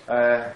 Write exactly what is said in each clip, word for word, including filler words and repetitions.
uh,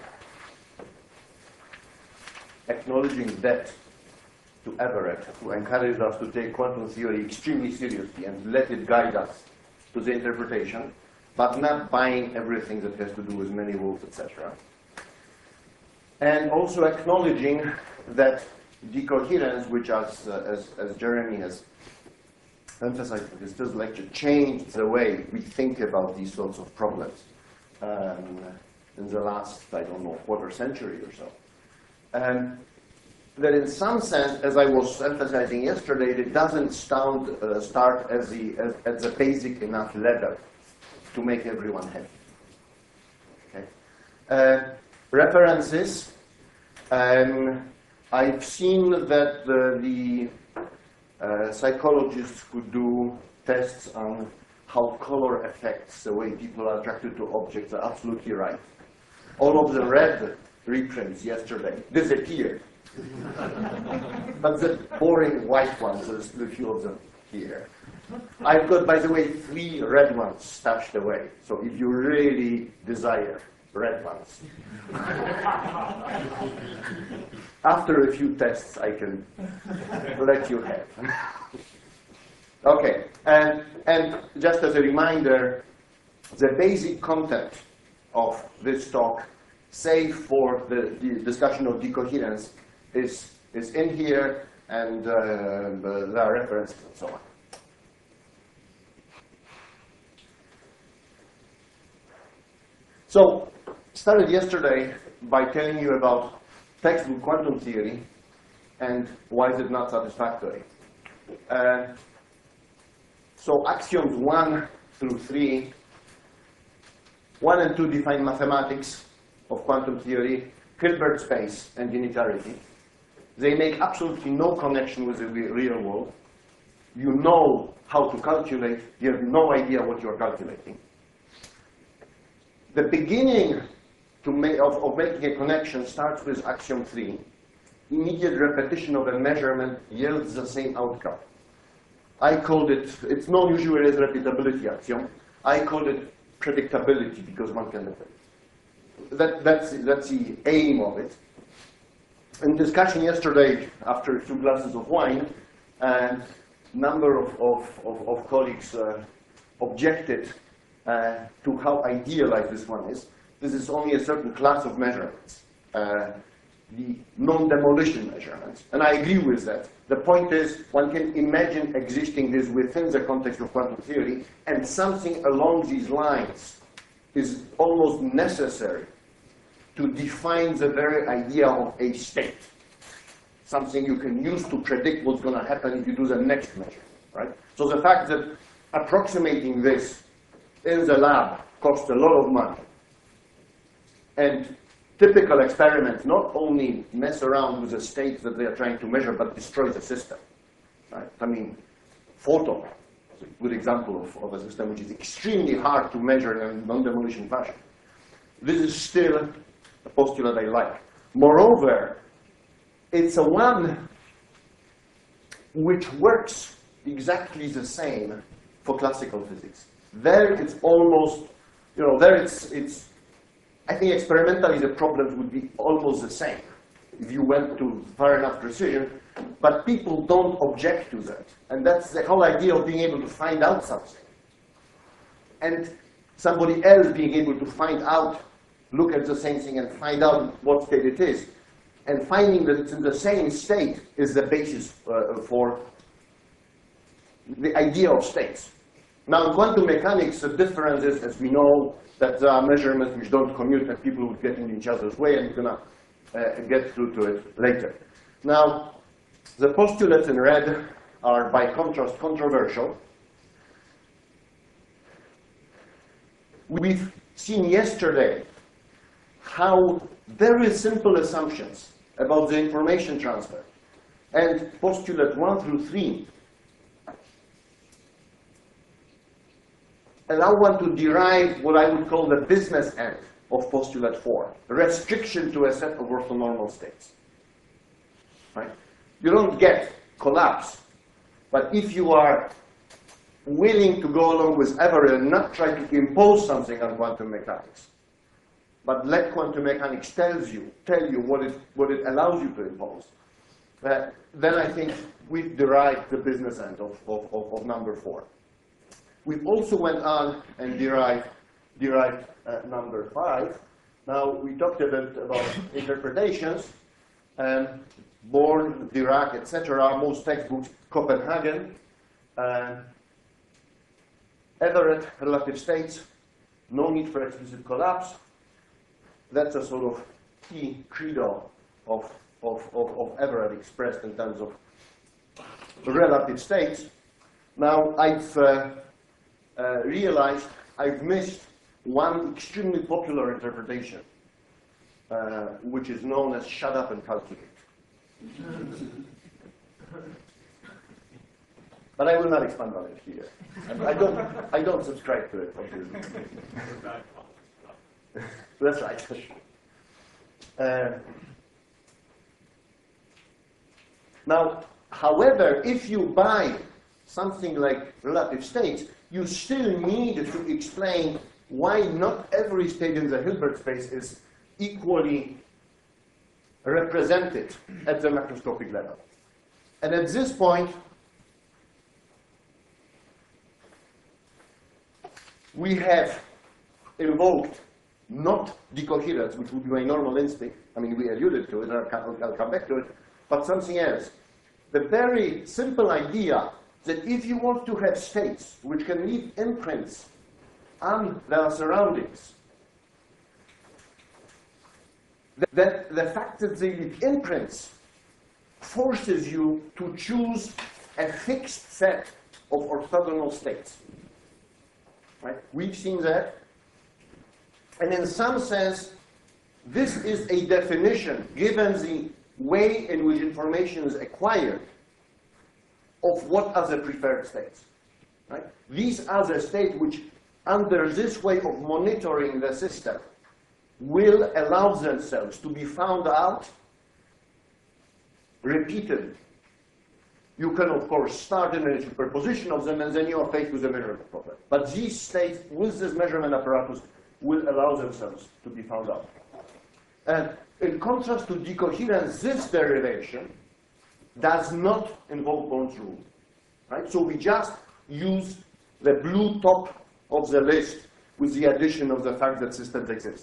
acknowledging that to Everett, who encouraged us to take quantum theory extremely seriously and let it guide us to the interpretation, but not buying everything that has to do with many rules, et cetera. And also acknowledging that decoherence, which as, uh, as, as Jeremy has emphasized in this first lecture, changed the way we think about these sorts of problems um, in the last, I don't know, quarter century or so. Um, that in some sense, as I was emphasizing yesterday, it doesn't start, uh, start as the, as, as the basic enough level to make everyone happy. Okay. Uh, references. Um, I've seen that the, the uh, psychologists who do tests on how color affects the way people are attracted to objects are absolutely right. All of the red reprints yesterday disappeared. But the boring white ones, there's still a few of them here. I've got, by the way, three red ones stashed away. So if you really desire red ones, after a few tests, I can let you have. Okay, and, and just as a reminder, the basic content of this talk, save for the, the discussion of decoherence, is, is in here, and uh, there are references and so on. So, started yesterday by telling you about textbook quantum theory and why is it not satisfactory. Uh, so axioms one through three, one and two define mathematics of quantum theory, Hilbert space, and unitarity. They make absolutely no connection with the real world. You know how to calculate, you have no idea what you're calculating. The beginning to make, of, of making a connection starts with axiom three. Immediate repetition of a measurement yields the same outcome. I called it, it's known usually as repeatability axiom. I called it predictability because one can repeat. That, that's, that's the aim of it. In discussion yesterday, after a few glasses of wine, a number of, of, of, of colleagues uh, objected uh, to how idealized this one is. This is only a certain class of measurements, uh, the non-demolition measurements. And I agree with that. The point is, one can imagine existing this within the context of quantum theory, and something along these lines is almost necessary to define the very idea of a state. Something you can use to predict what's going to happen if you do the next measure, right? So the fact that approximating this in the lab costs a lot of money, and typical experiments not only mess around with the state that they are trying to measure, but destroy the system, right? I mean, photon is a good example of, of a system which is extremely hard to measure in a non-demolition fashion. This is still a postulate I like. Moreover, it's a one which works exactly the same for classical physics. There it's almost, you know, there it's, it's I think experimentally the problems would be almost the same if you went to far enough precision, but people don't object to that. And that's the whole idea of being able to find out something. And somebody else being able to find out, look at the same thing and find out what state it is. And finding that it's in the same state is the basis uh, for the idea of states. Now, in quantum mechanics, the difference is, as we know, that there are measurements which don't commute and people would get in each other's way, and we're going to uh, get through to it later. Now, the postulates in red are, by contrast, controversial. We've seen yesterday how very simple assumptions about the information transfer and postulate one through three allow one to derive what I would call the business end of postulate four, restriction to a set of orthonormal states. Right? You don't get collapse, but if you are willing to go along with Everett and not try to impose something on quantum mechanics, but let quantum mechanics tells you, tell you what it, what it allows you to impose, uh, then I think we've derived the business end of, of, of, of number four. We also went on and derived, derived uh, number five. Now, we talked a bit about interpretations, and Born, Dirac, et cetera, most textbooks, Copenhagen, uh, Everett, relative states, no need for explicit collapse. That's a sort of key credo of, of, of, of Everett expressed in terms of relative states. Now, I've uh, uh, realized I've missed one extremely popular interpretation, uh, which is known as shut up and calculate. But I will not expand on it here. I don't, I don't subscribe to it, obviously. That's right. Uh, now, however, if you buy something like relative states, you still need to explain why not every state in the Hilbert space is equally represented at the macroscopic level. And at this point, we have invoked not decoherence, which would be my normal instinct. I mean, we alluded to it, and I'll, I'll come back to it, but something else. The very simple idea that if you want to have states which can leave imprints on their surroundings, that the fact that they leave imprints forces you to choose a fixed set of orthogonal states. Right? We've seen that. And in some sense, this is a definition, given the way in which information is acquired, of what are the preferred states. Right? These are the states which, under this way of monitoring the system, will allow themselves to be found out repeatedly. You can, of course, start in a superposition of them, and then you are faced with a measurement problem. But these states, with this measurement apparatus, will allow themselves to be found out. And in contrast to decoherence, this derivation does not involve Born's rule. Right? So we just use the blue top of the list with the addition of the fact that systems exist.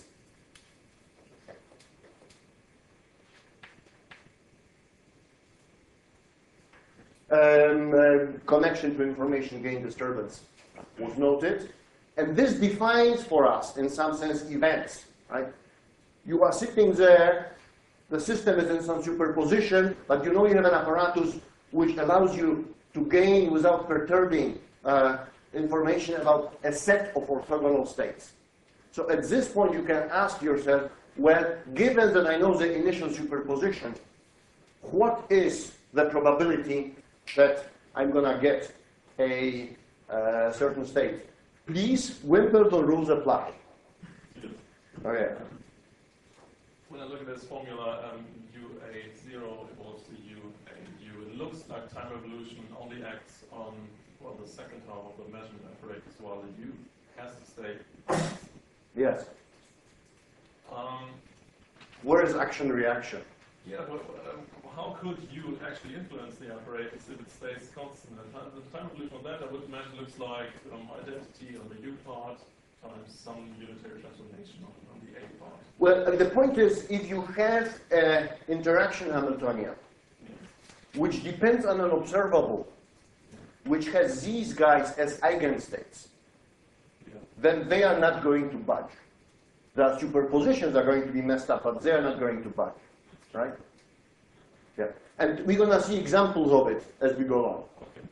Um, uh, connection to information gain disturbance was noted. And this defines for us, in some sense, events. Right? You are sitting there, the system is in some superposition, but you know you have an apparatus which allows you to gain, without perturbing, uh, information about a set of orthogonal states. So at this point, you can ask yourself, well, given that I know the initial superposition, what is the probability that I'm going to get a uh, certain state? Please, Wimbledon rules apply. Okay. When I look at this formula, um, U A zero equals to U A U. It looks like time evolution only acts on, well, the second half of the measurement apparatus, while the U has to stay. Yes. Um, Where is action-reaction? Yeah, but um, how could you actually influence the apparatus if it stays constant? And the time evolution of that, I would imagine, looks like um, identity on the U part times some unitary transformation on, on the A part. Well, uh, the point is, if you have an interaction Hamiltonian, which depends on an observable, which has these guys as eigenstates, yeah, then they are not going to budge. The superpositions are going to be messed up, but they are not going to budge. Right? Yeah. And we're going to see examples of it as we go along.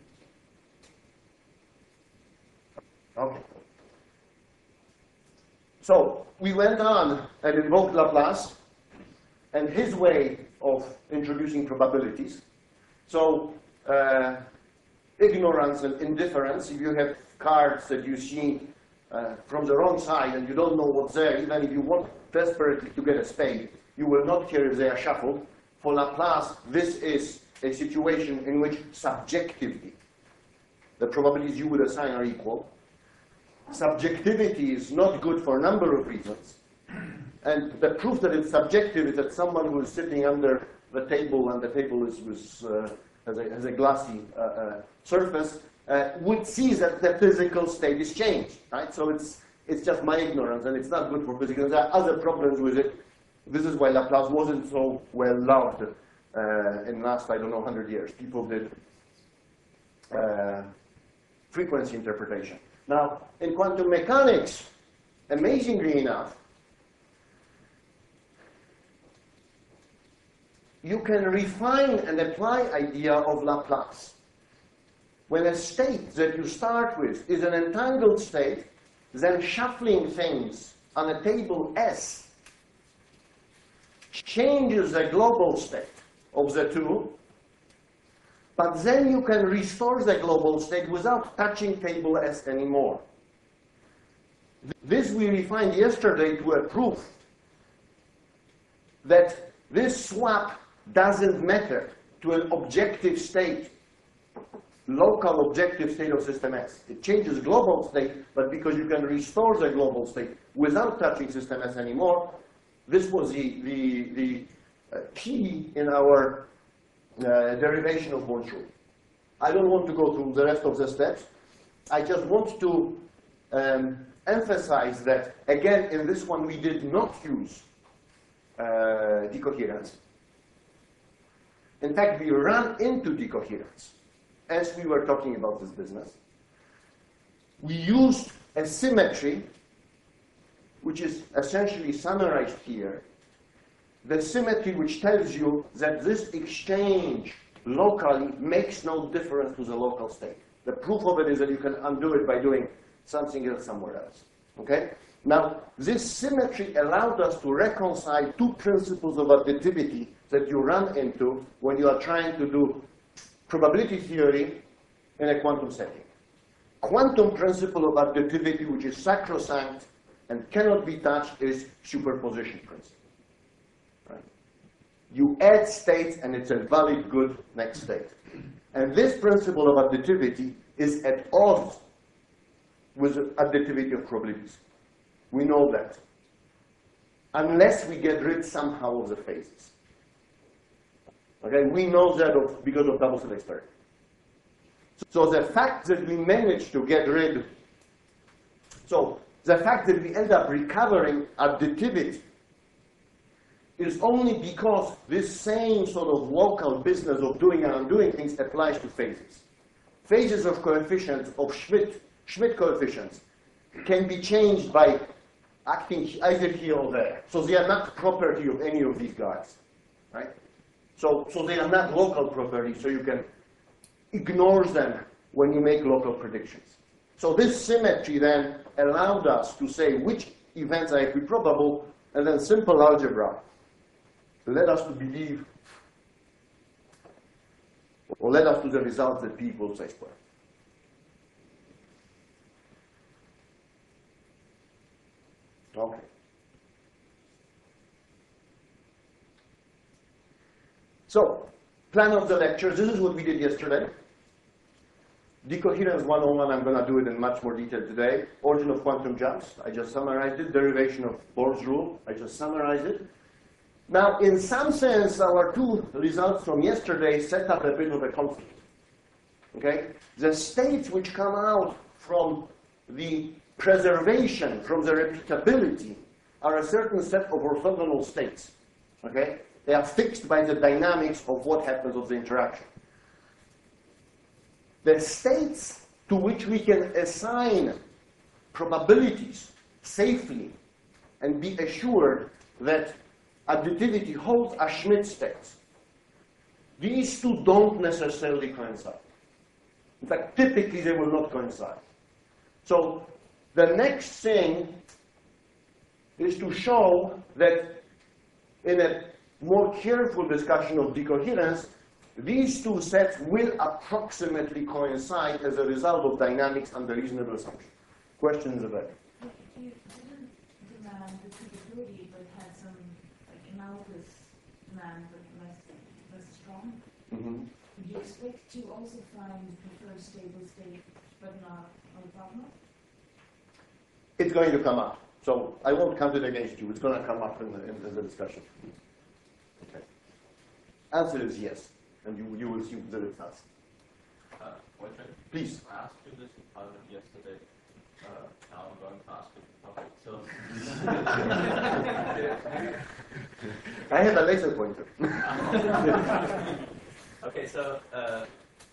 Okay. Okay. So we went on and invoked Laplace and his way of introducing probabilities. So uh, ignorance and indifference, if you have cards that you see uh, from the wrong side and you don't know what's there, even if you want desperately to get a spade, you will not care if they are shuffled. For Laplace, this is a situation in which subjectively the probabilities you would assign are equal. Subjectivity is not good for a number of reasons. And the proof that it's subjective is that someone who is sitting under the table and the table is, is, uh, has, a, has a glassy uh, uh, surface uh, would see that the physical state is changed, right? So it's, it's just my ignorance, and it's not good for physics. There are other problems with it. This is why Laplace wasn't so well loved uh, in the last, I don't know, one hundred years. People did uh, frequency interpretation. Now, in quantum mechanics, amazingly enough, you can refine and apply idea of Laplace. When a state that you start with is an entangled state, then shuffling things on a table S changes the global state of the two, but then you can restore the global state without touching table S anymore. This we refined yesterday to a proof that this swap doesn't matter to an objective state, local objective state of system S. It changes global state, but because you can restore the global state without touching system S anymore, this was the, the, the uh, key in our uh, derivation of Born's rule. I don't want to go through the rest of the steps. I just want to um, emphasize that, again, in this one we did not use uh, decoherence. In fact, we ran into decoherence as we were talking about this business. We used a symmetry, which is essentially summarized here. The symmetry which tells you that this exchange locally makes no difference to the local state. The proof of it is that you can undo it by doing something else somewhere else. Okay? Now, this symmetry allowed us to reconcile two principles of additivity that you run into when you are trying to do probability theory in a quantum setting. Quantum principle of additivity, which is sacrosanct and cannot be touched, is superposition principle. Right? You add states, and it's a valid, good next state. And this principle of additivity is at odds with the additivity of probabilities. We know that. Unless we get rid somehow of the phases. Okay, we know that of, because of double slit experiment. So the fact that we managed to get rid, so the fact that we end up recovering additivity is only because this same sort of local business of doing and undoing things applies to phases. Phases of coefficients, of Schmidt, Schmidt coefficients, can be changed by acting either here or there. So they are not property of any of these guys, right? So, so they are not local properties, so you can ignore them when you make local predictions. So this symmetry then allowed us to say which events are equiprobable, and then simple algebra led us to believe, or led us to the result that P equals A squared. Okay. So, plan of the lecture. This is what we did yesterday. Decoherence one oh one, I'm going to do it in much more detail today. Origin of quantum jumps, I just summarized it. Derivation of Bohr's rule, I just summarized it. Now, in some sense, our two results from yesterday set up a bit of a conflict. Okay? The states which come out from the preservation, from the repeatability, are a certain set of orthogonal states. Okay? They are fixed by the dynamics of what happens of the interaction. The states to which we can assign probabilities safely and be assured that additivity holds are Schmidt states. These two don't necessarily coincide. In fact, typically they will not coincide. So the next thing is to show that in a more careful discussion of decoherence, these two sets will approximately coincide as a result of dynamics under reasonable assumption. Questions about it? You didn't demand repeatability, but had some like analogous demand, but less, less strong. Mm-hmm. Would you expect to also find preferred stable state, but not orthogonal? It's going to come up. So I won't count it against you. It's going to come up in the, in the discussion. Okay. Answer is yes, and you, you will see that it does. Uh, wait a minute. Please. I asked you this in private yesterday. Uh, now I'm going to ask you in public. So, I have a laser pointer. okay, so uh,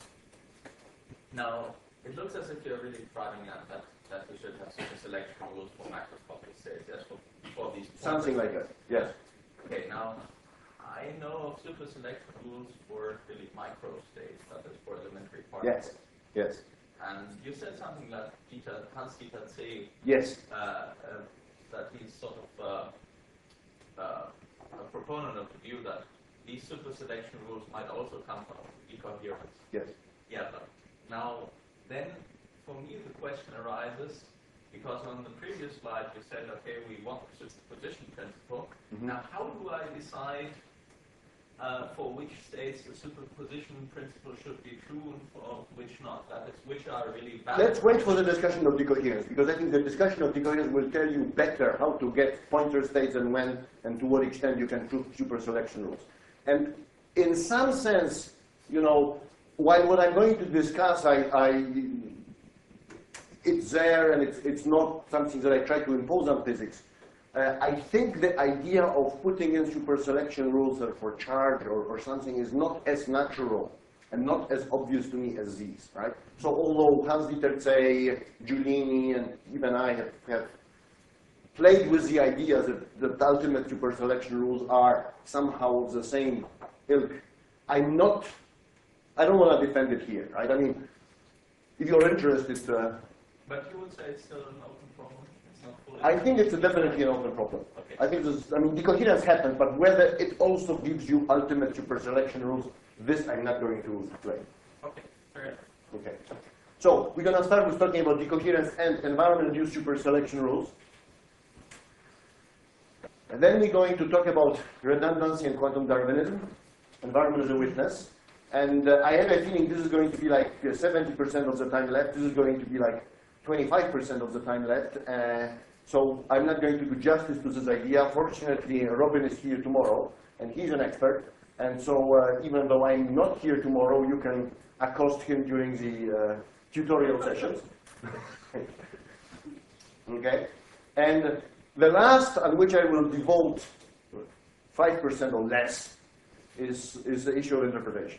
now it looks as if you're really driving at that that we should have super selection rules for macroscopic states, yes, for, for these. Something like that. Yes. Okay, now I know of super selection rules for really micro states, that is for elementary particles. Yes. Yes. And you said something like Dieter, Hans-Dieter Zeh, Yes. uh, uh, that he's sort of uh, uh, a proponent of the view that these super selection rules might also come from decoherence. Yes. Yeah, but now, then, for me, the question arises, because on the previous slide you said, okay, we want the superposition principle. Mm-hmm. Now, how do I decide uh, for which states the superposition principle should be true and for which not? That is, which are really valid? Let's wait for the discussion of decoherence, because I think the discussion of decoherence will tell you better how to get pointer states and when and to what extent you can prove super selection rules. And in some sense, you know, while what I'm going to discuss, I, I it's there and it's, it's not something that I try to impose on physics. Uh, I think the idea of putting in super selection rules for charge or, or something is not as natural and not as obvious to me as these, right? So although Hans-Dieter Zeh, Giulini, and even I have, have played with the idea that the ultimate super selection rules are somehow of the same ilk, I'm not, I don't want to defend it here, right? I mean, if you're interested, uh, but you would say it's still an open problem? It's not fully I think it's a definitely an open problem. Okay. I think this, I mean, decoherence happens, but whether it also gives you ultimate super selection rules, this I'm not going to play. Okay, fair enough. Okay. So we're going to start with talking about decoherence and environment-induced super selection rules. And then we're going to talk about redundancy and quantum Darwinism, environment as a witness. And uh, I have a feeling this is going to be like uh, seventy percent of the time left. This is going to be like twenty-five percent of the time left. Uh, so I'm not going to do justice to this idea. Fortunately, Robin is here tomorrow, and he's an expert. And so uh, even though I'm not here tomorrow, you can accost him during the uh, tutorial sessions. Okay? And the last, on which I will devote five percent or less, is, is the issue of interpretation.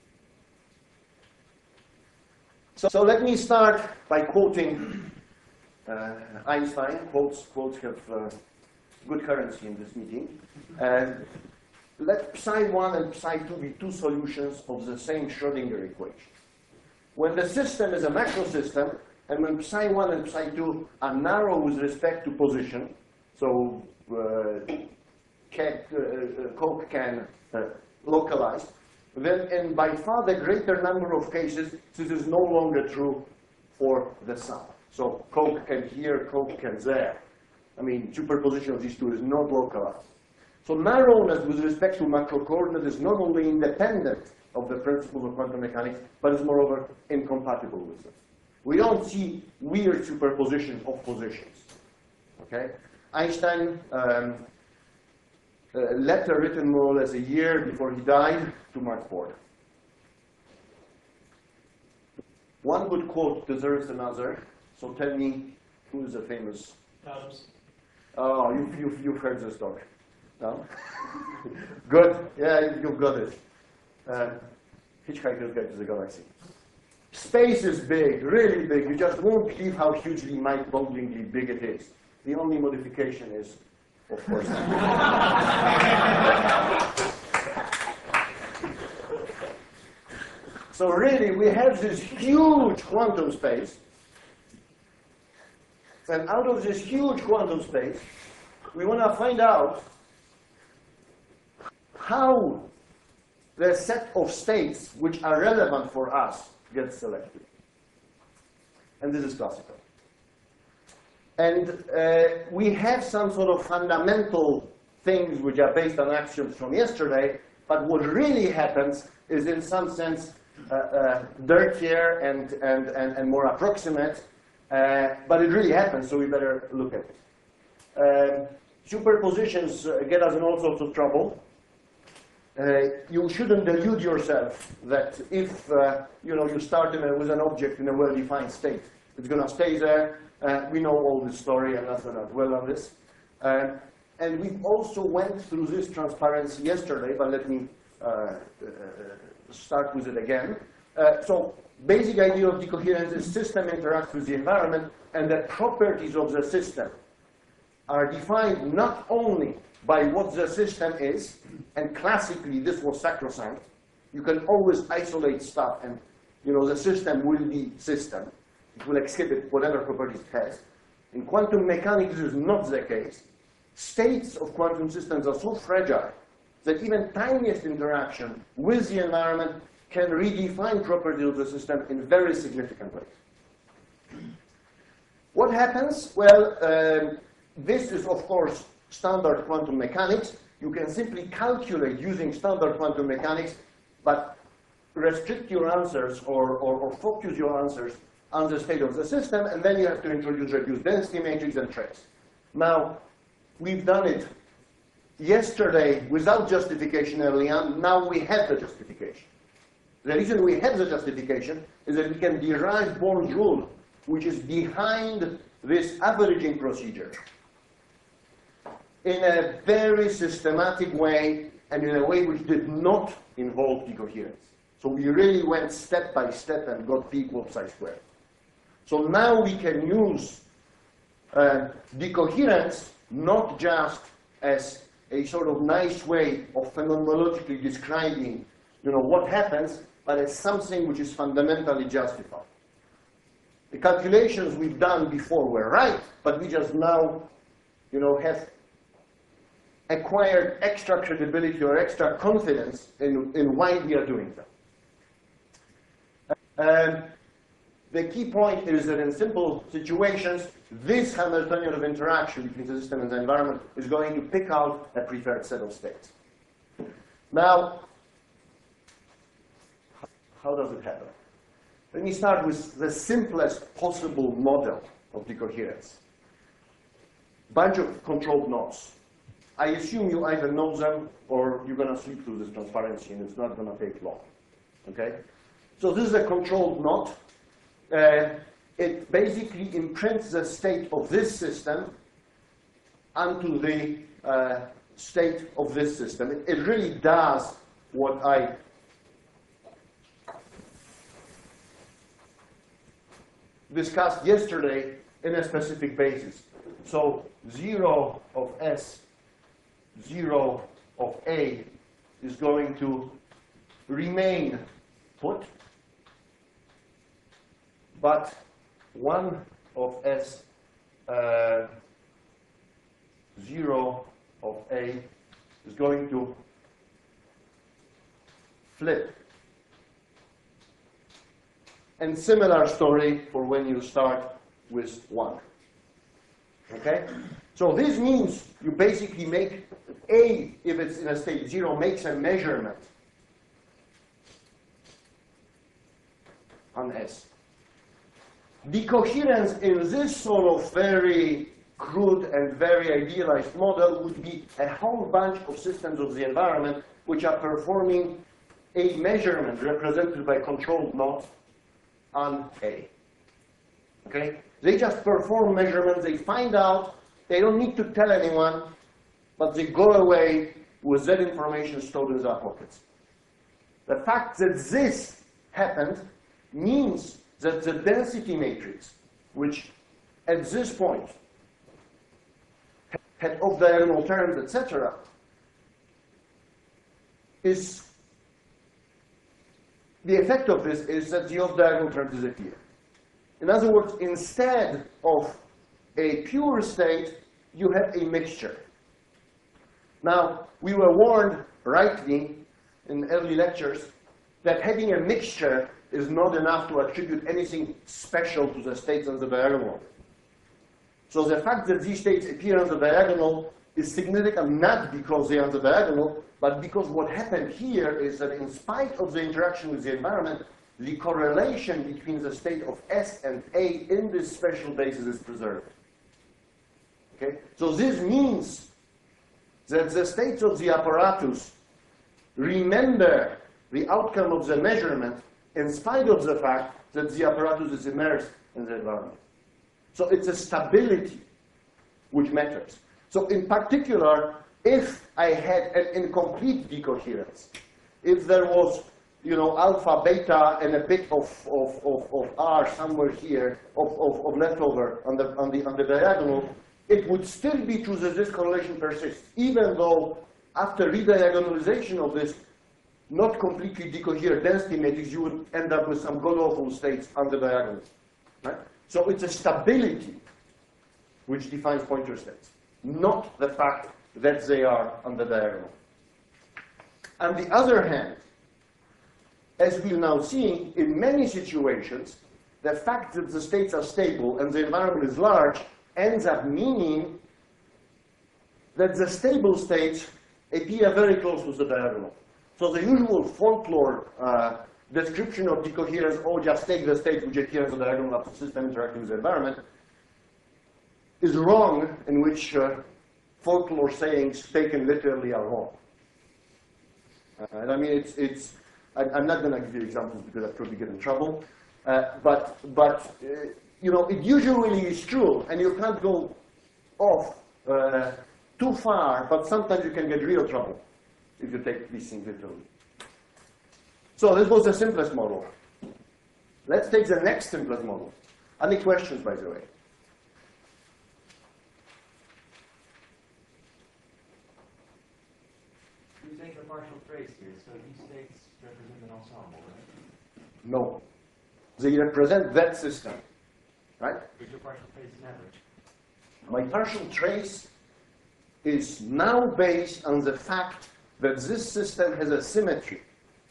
So, so let me start by quoting uh, Einstein. Quotes, quotes have uh, good currency in this meeting. Uh, let psi one and psi two be two solutions of the same Schrödinger equation. When the system is a macro system, and when psi one and psi two are narrow with respect to position, so uh, can, uh, Coke can uh, localize, then in by far the greater number of cases, this is no longer true for the sum. So Coke can here, Coke can there. I mean, superposition of these two is not localized. So narrowness with respect to macro coordinates is not only independent of the principles of quantum mechanics, but is moreover incompatible with them. We don't see weird superposition of positions. Okay? Einstein, um, a letter written more or less a year before he died to Max Born. One good quote deserves another. So tell me, who is a famous? Adams. Oh, you've, you've, you've heard the story. No? Good. Yeah, you've got it. Uh, Hitchhiker's Guide to the Galaxy. Space is big, really big. You just won't believe how hugely mind-bogglingly big it is. The only modification is, of course. So really, we have this huge quantum space. And out of this huge quantum space, we want to find out how the set of states which are relevant for us gets selected. And this is classical. And uh, we have some sort of fundamental things which are based on axioms from yesterday, but what really happens is in some sense uh, uh, dirtier and, and, and, and more approximate, uh, but it really happens, so we better look at it. Um, superpositions uh, get us in all sorts of trouble. Uh, you shouldn't delude yourself that if uh, you know you start in a, with an object in a well-defined state, it's going to stay there. Uh, we know all this story, and that's not dwell on this. Uh, and we also went through this transparency yesterday, but let me uh, uh, start with it again. Uh, so, basic idea of decoherence is system interacts with the environment, and the properties of the system are defined not only by what the system is, and classically this was sacrosanct. You can always isolate stuff, and you know the system will be system. It will exhibit whatever properties it has. In quantum mechanics, this is not the case. States of quantum systems are so fragile that even tiniest interaction with the environment can redefine properties of the system in very significant ways. What happens? Well, um, this is, of course, standard quantum mechanics. You can simply calculate using standard quantum mechanics, but restrict your answers or, or, or focus your answers on the state of the system, and then you have to introduce reduced density matrix and trace. Now, we've done it yesterday without justification early on. Now we have the justification. The reason we have the justification is that we can derive Born's rule, which is behind this averaging procedure, in a very systematic way and in a way which did not involve decoherence. So we really went step by step and got P equals psi squared. So now we can use uh, decoherence not just as a sort of nice way of phenomenologically describing you know, what happens, but as something which is fundamentally justified. The calculations we've done before were right, but we just now you know, have acquired extra credibility or extra confidence in, in why we are doing that. Um, the key point is that in simple situations, this Hamiltonian of interaction between the system and the environment is going to pick out a preferred set of states. Now, how does it happen? Let me start with the simplest possible model of decoherence. Bunch of controlled knots. I assume you either know them or you're going to sleep through this transparency and it's not going to take long. Okay? So this is a controlled knot. Uh, it basically imprints the state of this system onto the uh, state of this system. It, it really does what I discussed yesterday in a specific basis. So zero of S, zero of A is going to remain put, but one of S, uh, zero of A is going to flip. And similar story for when you start with one. Okay? So this means you basically make A, if it's in a state zero, makes a measurement on S. Decoherence in this sort of very crude and very idealized model would be a whole bunch of systems of the environment which are performing a measurement represented by controlled knot on A. Okay? They just perform measurements, they find out, they don't need to tell anyone, but they go away with that information stored in their pockets. The fact that this happened means that the density matrix, which at this point had off-diagonal terms, et cetera, is the effect of this is that the off-diagonal terms disappear. In other words, instead of a pure state, you have a mixture. Now, we were warned rightly in early lectures that having a mixture is not enough to attribute anything special to the states on the diagonal. So the fact that these states appear on the diagonal is significant not because they are on the diagonal, but because what happened here is that in spite of the interaction with the environment, the correlation between the state of S and A in this special basis is preserved. Okay? So this means that the states of the apparatus remember the outcome of the measurement in spite of the fact that the apparatus is immersed in the environment. So it's a stability which matters. So in particular, if I had an incomplete decoherence, if there was, you know, alpha, beta, and a bit of, of, of, of R somewhere here, of, of, of leftover on the, on, the, on the diagonal, it would still be true that this correlation persists, even though after rediagonalization of this not completely decoherent density matrix, you would end up with some god-awful states on the diagonal. Right? So it's a stability which defines pointer states, not the fact that they are on the diagonal. On the other hand, as we'll now see, in many situations, the fact that the states are stable and the environment is large ends up meaning that the stable states appear very close to the diagonal. So the usual folklore uh, description of decoherence, oh, just take the state which adheres to the diagonal of the system interacting with the environment, is wrong, in which uh, folklore sayings taken literally are wrong. Uh, and I mean, it's, it's I, I'm not going to give you examples because I'd probably get in trouble. Uh, but, but uh, you know, it usually is true, and you can't go off uh, too far, but sometimes you can get real trouble if you take these things literally. So this was the simplest model. Let's take the next simplest model. Any questions, by the way? You take a partial trace here, so these states represent an ensemble, right? No. They represent that system, right? But your partial trace is average. My partial trace is now based on the fact that this system has a symmetry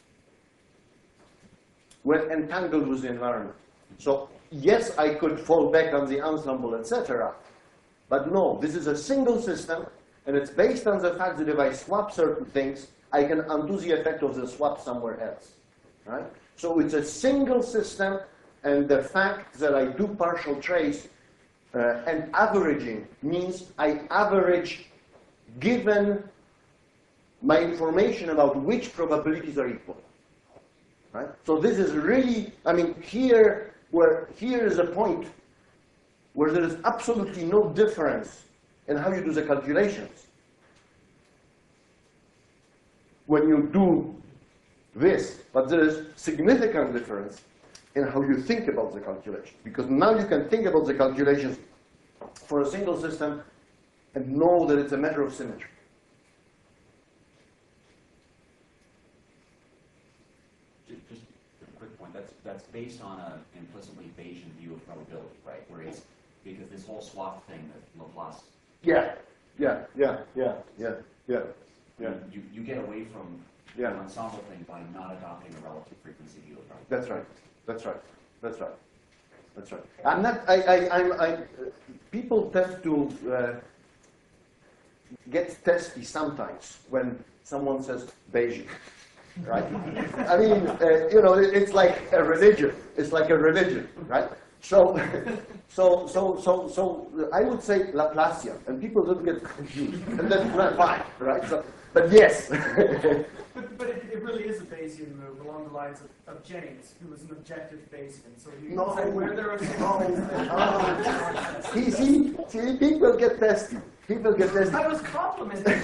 when entangled with the environment. So yes, I could fall back on the ensemble, et cetera. But no, this is a single system, and it's based on the fact that if I swap certain things, I can undo the effect of the swap somewhere else. Right? So it's a single system, and the fact that I do partial trace uh, and averaging means I average given my information about which probabilities are equal. Right? So this is really, I mean, here, where, here is a point where there is absolutely no difference in how you do the calculations. When you do this, but there is significant difference in how you think about the calculation. Because now you can think about the calculations for a single system and know that it's a matter of symmetry. Just a quick point. That's that's based on an implicitly Bayesian view of probability, right? Where it's because this whole swap thing that Laplace. Yeah, yeah, yeah, yeah, yeah, yeah, yeah. You you get away from Yeah. the ensemble thing by not adopting a relative frequency view of probability. That's right. That's right. That's right. That's right. I'm not. I. I. I'm. I. Uh, people tend to uh, get testy sometimes when someone says Bayesian, right? I mean, uh, you know, it, it's like a religion. It's like a religion, right? So, so, so, so, so, I would say Laplacian, and people don't get confused, and that's fine, right? So, but yes. But, but it, it really is a Bayesian move along the lines of, of James, who was an objective Bayesian. So you No, say where there are no. see, see, see, people get testy. People get testy. I was complimenting.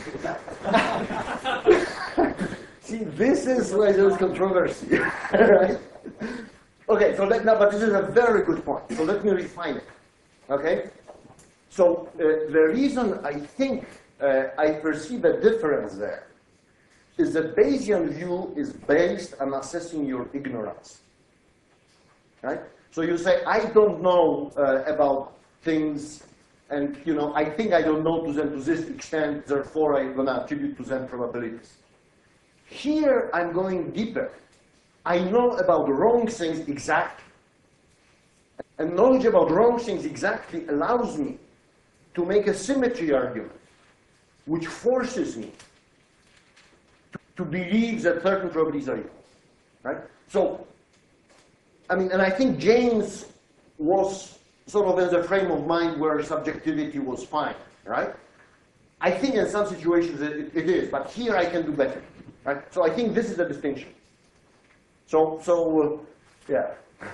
See, this is why there's controversy, right? Okay, so that, now, but this is a very good point. So let me refine it. Okay, so uh, the reason I think uh, I perceive a difference there is that Bayesian view is based on assessing your ignorance. Right? So you say, I don't know uh, about things, and you know, I think I don't know to them to this extent, therefore I'm going to attribute to them probabilities. Here I'm going deeper. I know about wrong things exactly. And knowledge about wrong things exactly allows me to make a symmetry argument, which forces me to believe that certain probabilities are equal, right? So, I mean, and I think James was sort of in the frame of mind where subjectivity was fine. right? I think in some situations it, it is, but here I can do better, right? So I think this is the distinction. So, so uh, yeah.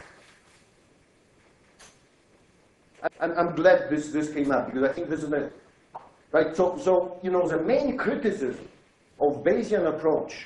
I'm, I'm glad this, this came up, because I think this is the, right? So, so, you know, the main criticism of Bayesian approach,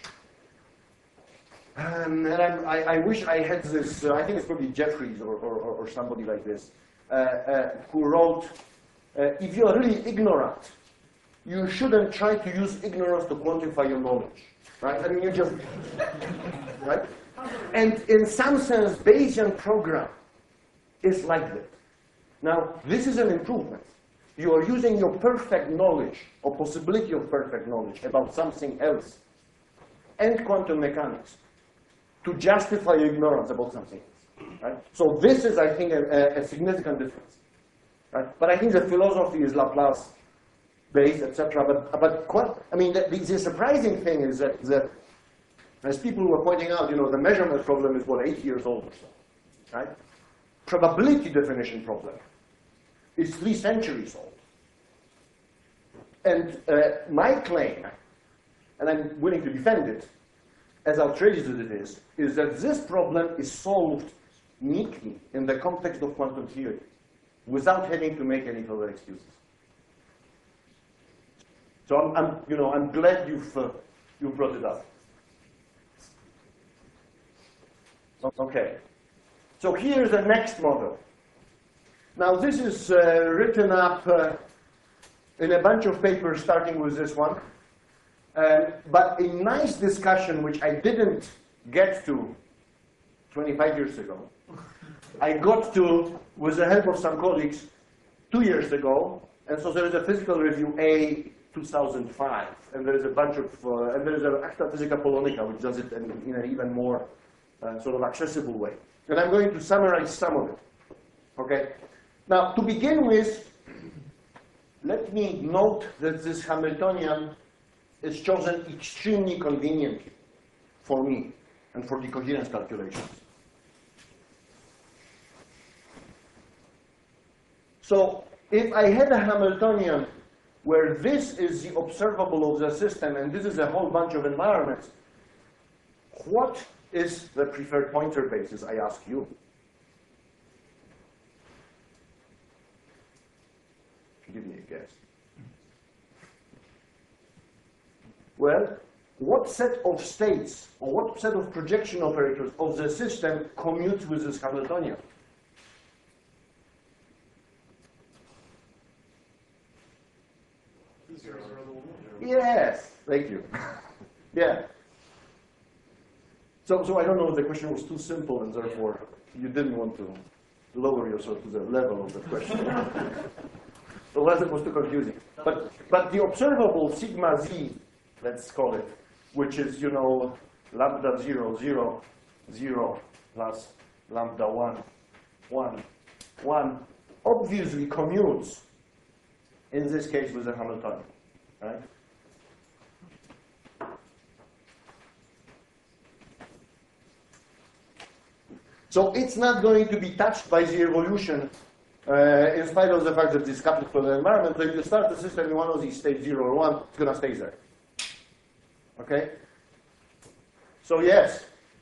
um, and I'm, I, I wish I had this, uh, I think it's probably Jeffries or, or, or somebody like this, uh, uh, who wrote, uh, if you are really ignorant, you shouldn't try to use ignorance to quantify your knowledge, right? I mean, you just, right? And in some sense, Bayesian program is like that. Now, this is an improvement. You are using your perfect knowledge, or possibility of perfect knowledge, about something else, and quantum mechanics, to justify ignorance about something else. Right? So this is, I think, a, a significant difference. Right? But I think the philosophy is Laplace-based, et cetera. But, but quite, I mean, the, the surprising thing is that, that, as people were pointing out, you know, the measurement problem is, what, eight years old or so. Right? Probability definition problem is three centuries old. And uh, my claim, and I'm willing to defend it, as outrageous as it is, is that this problem is solved neatly in the context of quantum theory, without having to make any further excuses. So I'm, I'm you know, I'm glad you've uh, you brought it up. Okay. So here's the next model. Now this is uh, written up uh, in a bunch of papers, starting with this one. Uh, but a nice discussion, which I didn't get to twenty-five years ago, I got to with the help of some colleagues two years ago. And so there is a physical review A two thousand five, and there is a bunch of, uh, and there is an Acta Physica Polonica, which does it in, in an even more uh, sort of accessible way. And I'm going to summarize some of it. Okay. Now, to begin with, let me note that this Hamiltonian is chosen extremely conveniently for me and for the coherence calculations. So, if I had a Hamiltonian where this is the observable of the system and this is a whole bunch of environments, what is the preferred pointer basis, I ask you? Give me a guess. Well, what set of states, or what set of projection operators of the system commutes with this Hamiltonian? Zero. Yes, thank you. Yeah. So, so I don't know if the question was too simple and therefore you didn't want to lower yourself to the level of the question. Otherwise it was too confusing. But, but the observable sigma z, let's call it, which is, you know, lambda zero, zero, zero plus lambda one, one, one, obviously commutes, in this case, with the Hamiltonian, right? So it's not going to be touched by the evolution, uh, in spite of the fact that it's coupled for the environment. So if you start the system in one of these states, zero or one, it's going to stay there. Okay? So yes,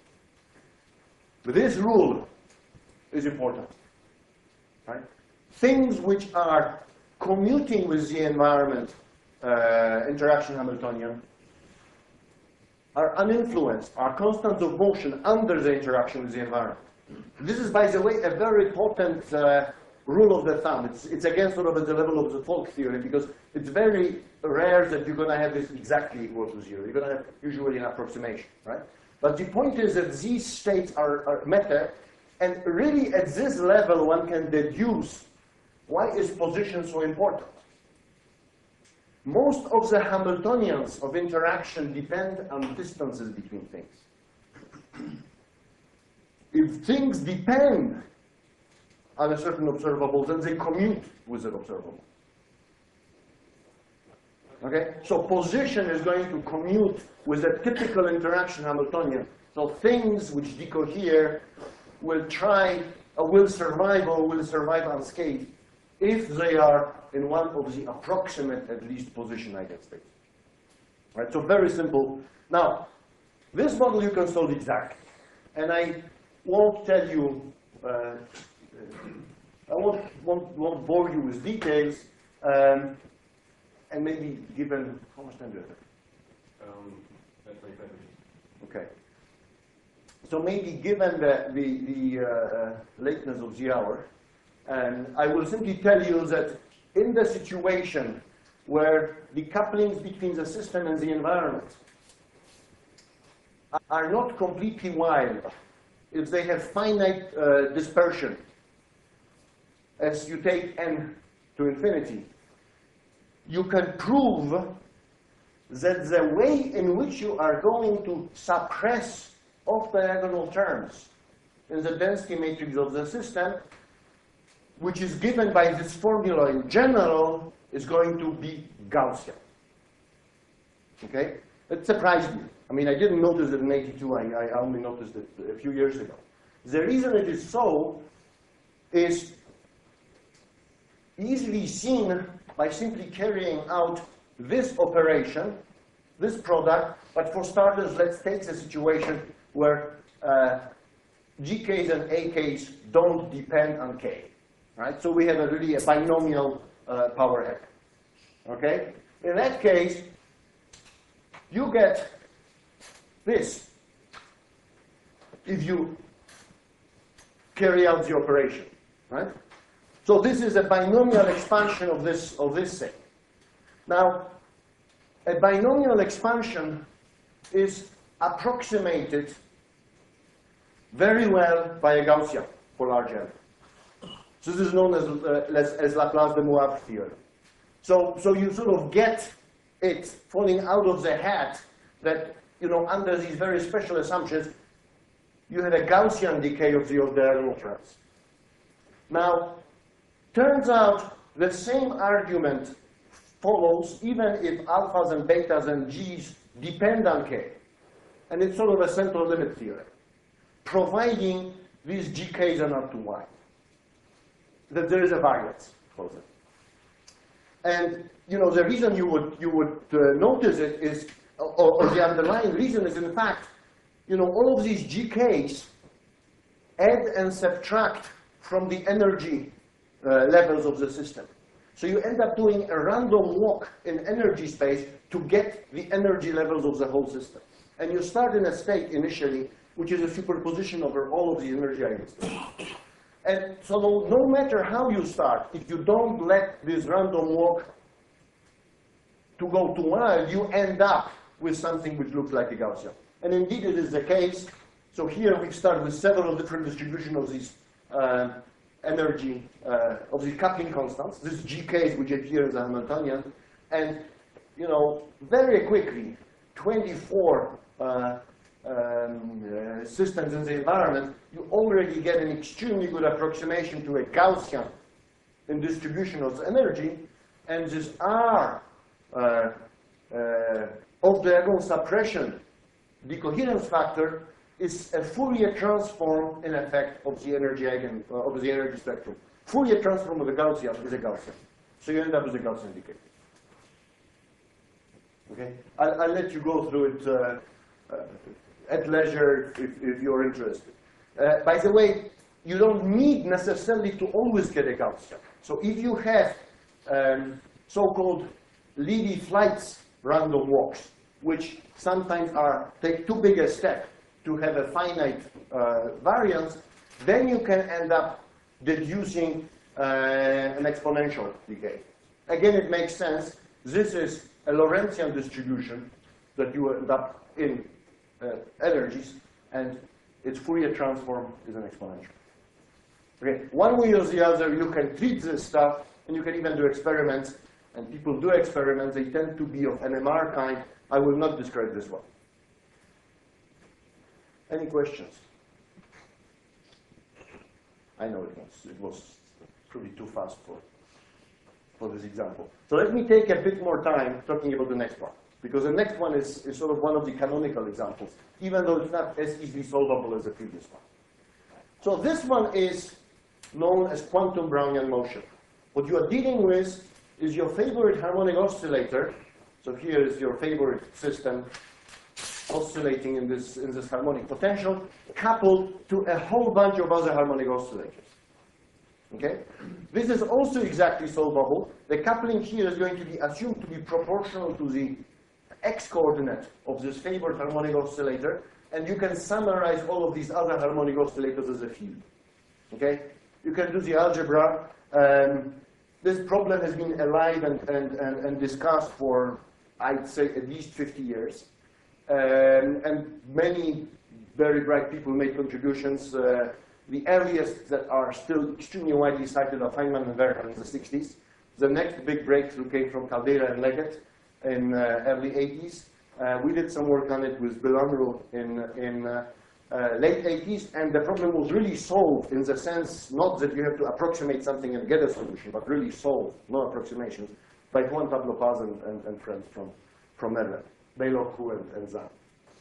this rule is important. Right? Things which are commuting with the environment, uh, interaction Hamiltonian, are uninfluenced, are constants of motion under the interaction with the environment. This is, by the way, a very potent uh, rule of the thumb. It's, it's again sort of at the level of the Folk theory, because it's very rare that you're going to have this exactly equal to zero. You're going to have usually an approximation, right? But the point is that these states are, are meta, and really at this level one can deduce why is position so important. Most of the Hamiltonians of interaction depend on distances between things. If things depend on a certain observable, then they commute with that observable. Okay? So position is going to commute with a typical interaction Hamiltonian. So things which decohere will try, or will survive, or will survive unscathed if they are in one of the approximate, at least, position eigenstates. Right? So very simple. Now, this model you can solve exactly. And I won't tell you, uh, I won't, won't, won't bore you with details. Um, and maybe given, how much time do you have? Um, that's like that. Okay. So maybe given the, the, the uh, lateness of the hour, and I will simply tell you that in the situation where the couplings between the system and the environment are not completely wild, if they have finite uh, dispersion, as you take n to infinity, you can prove that the way in which you are going to suppress off-diagonal terms in the density matrix of the system, which is given by this formula in general, is going to be Gaussian. Okay? It surprised me. I mean, I didn't notice it in eighty-two. I, I only noticed it a few years ago. The reason it is so is easily seen by simply carrying out this operation, this product. But for starters, let's take the situation where uh, G Ks and A Ks don't depend on K. Right? So we have a really a binomial uh, power head. Okay? In that case, you get this if you carry out the operation. Right? So this is a binomial expansion of this, of this thing. Now, a binomial expansion is approximated very well by a Gaussian for large L. So this is known as, uh, as, as Laplace de Moivre theorem. So, so you sort of get it falling out of the hat that, you know, under these very special assumptions, you have a Gaussian decay of the diagonal terms. Now, turns out the same argument follows even if alphas and betas and g's depend on k. And it's sort of a central limit theorem, providing these gk's are not too wide, that there is a variance for them. And you know, the reason you would, you would uh, notice it is, or, or the underlying reason is, in fact, you know, all of these gk's add and subtract from the energy uh, levels of the system. So you end up doing a random walk in energy space to get the energy levels of the whole system. And you start in a state initially, which is a superposition over all of the energy eigenstates. And so no, no matter how you start, if you don't let this random walk to go too wild, you end up with something which looks like a Gaussian. And indeed it is the case. So here we start with several different distributions of these uh, energy, uh, of these coupling constants. This is gk's which appear as a Hamiltonian. And you know, very quickly, twenty-four uh, um, uh, systems in the environment, you already get an extremely good approximation to a Gaussian in distribution of energy. And this R uh, uh, of diagonal suppression decoherence factor is a Fourier transform, in effect, of the energy eigen, uh, of the energy spectrum. Fourier transform of a Gaussian is a Gaussian. So you end up with a Gaussian decay. Okay? I'll, I'll let you go through it uh, uh, at leisure if, if you're interested. Uh, by the way, you don't need necessarily to always get a Gaussian. So if you have um, so-called Levy-Flights random walks, which sometimes are take too big a step to have a finite uh, variance, then you can end up deducing uh, an exponential decay. Again, it makes sense. This is a Lorentzian distribution that you end up in uh, energies, and its Fourier transform is an exponential. Okay, one way or the other, you can treat this stuff, and you can even do experiments. And people do experiments. They tend to be of N M R kind. I will not describe this one. Any questions? I know it was, it was probably too fast for, for this example. So let me take a bit more time talking about the next one, because the next one is, is sort of one of the canonical examples, even though it's not as easily solvable as the previous one. So this one is known as quantum Brownian motion. What you are dealing with is your favorite harmonic oscillator. So here is your favorite system oscillating in this, in this harmonic potential, coupled to a whole bunch of other harmonic oscillators. Okay? This is also exactly solvable. The coupling here is going to be assumed to be proportional to the x-coordinate of this favored harmonic oscillator, and you can summarize all of these other harmonic oscillators as a field. Okay? You can do the algebra. Um, this problem has been alive and, and, and, and discussed for, I'd say, at least fifty years. Um, and many very bright people made contributions. Uh, the earliest that are still extremely widely cited are Feynman and Werner in the sixties. The next big breakthrough came from Caldeira and Leggett in uh, early eighties. Uh, we did some work on it with Bill Unruh in, in uh, uh, late eighties, and the problem was really solved in the sense, not that you have to approximate something and get a solution, but really solved, no approximations, by Juan Pablo Paz and, and, and friends from, from Maryland. Baylock, Hu, and, and Zhang.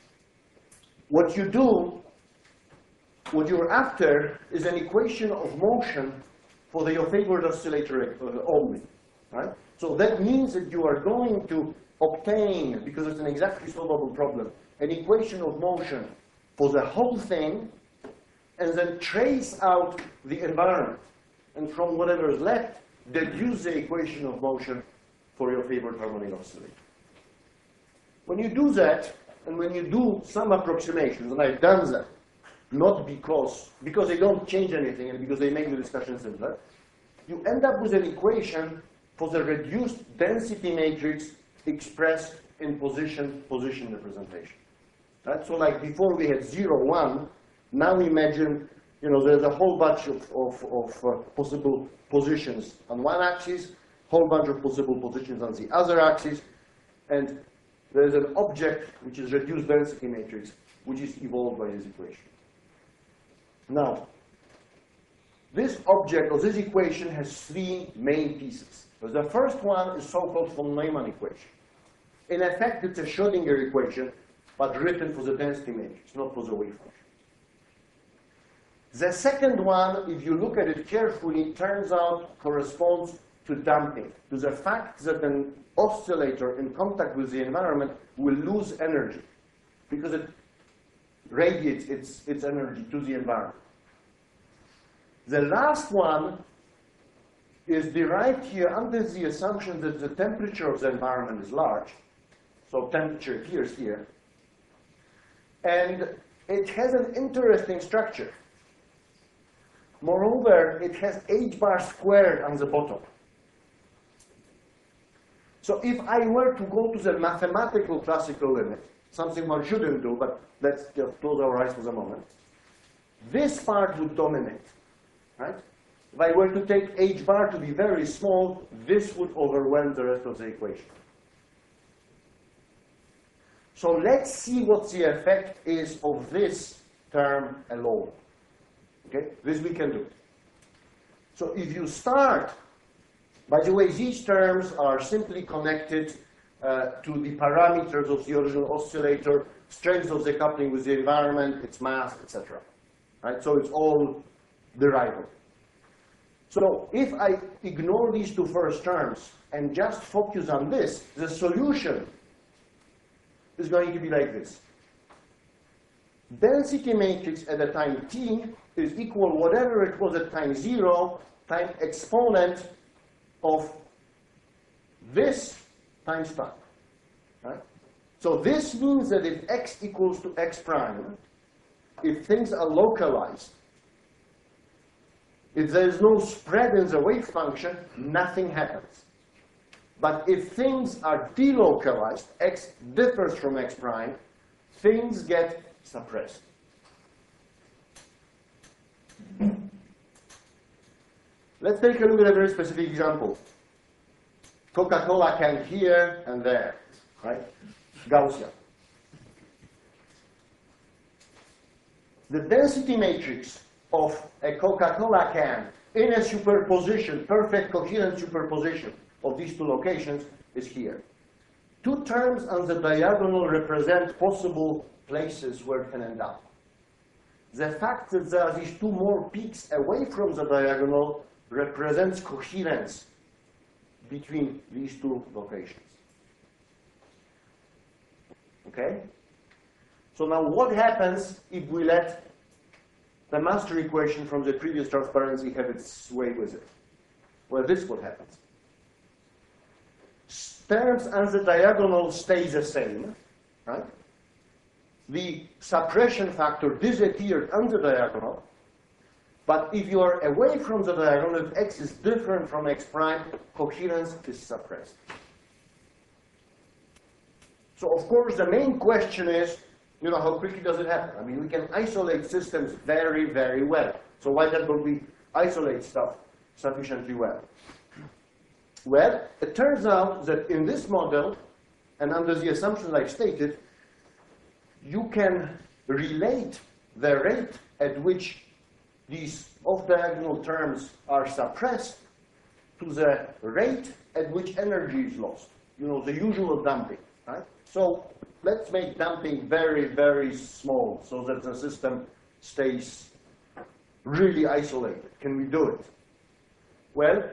What you do, what you're after, is an equation of motion for the, your favorite oscillator uh, only. Right? So that means that you are going to obtain, because it's an exactly solvable problem, an equation of motion for the whole thing, and then trace out the environment. And from whatever is left, deduce the equation of motion for your favorite harmonic oscillator. When you do that, and when you do some approximations, and I've done that, not because, because they don't change anything and because they make the discussion simpler, you end up with an equation for the reduced density matrix expressed in position, position representation. Right? So like before we had zero, one, now imagine, you know, there's a whole bunch of, of, of uh, possible positions on one axis, whole bunch of possible positions on the other axis, and there's an object which is reduced density matrix, which is evolved by this equation. Now, this object or this equation has three main pieces. So the first one is so-called von Neumann equation. In effect, it's a Schrödinger equation, but written for the density matrix, not for the wave function. The second one, if you look at it carefully, turns out corresponds to damping, to the fact that an oscillator in contact with the environment will lose energy because it radiates its, its energy to the environment. The last one is derived here under the assumption that the temperature of the environment is large. So temperature appears here. And it has an interesting structure. Moreover, it has h bar squared on the bottom. So if I were to go to the mathematical classical limit, something one shouldn't do, but let's just close our eyes for the moment, this part would dominate, right? If I were to take h bar to be very small, this would overwhelm the rest of the equation. So let's see what the effect is of this term alone. Okay, this we can do. So if you start, by the way, these terms are simply connected uh, to the parameters of the original oscillator, strength of the coupling with the environment, its mass, et cetera. Right? So it's all derivable. So if I ignore these two first terms and just focus on this, the solution is going to be like this. Density matrix at the time t is equal whatever it was at time zero times exponent of this times time. Right? So this means that if x equals to x prime, if things are localized, if there is no spread in the wave function, nothing happens. But if things are delocalized, x differs from x prime, things get suppressed. Let's take a look at a very specific example. Coca-Cola can here and there, right? Gaussian. The density matrix of a Coca-Cola can in a superposition, perfect coherent superposition of these two locations is here. Two terms on the diagonal represent possible places where it can end up. The fact that there are these two more peaks away from the diagonal represents coherence between these two locations. Okay? So now what happens if we let the master equation from the previous transparency have its way with it? Well, this is what happens. Terms and the diagonal stay the same, right? The suppression factor disappeared on the diagonal, but if you are away from the diagonal, if x is different from x prime, coherence is suppressed. So of course the main question is, you know, how quickly does it happen? I mean, we can isolate systems very, very well. So why don't we isolate stuff sufficiently well? Well, it turns out that in this model, and under the assumptions I've stated, you can relate the rate at which these off-diagonal terms are suppressed to the rate at which energy is lost. You know, the usual damping, right? So let's make damping very, very small so that the system stays really isolated. Can we do it? Well,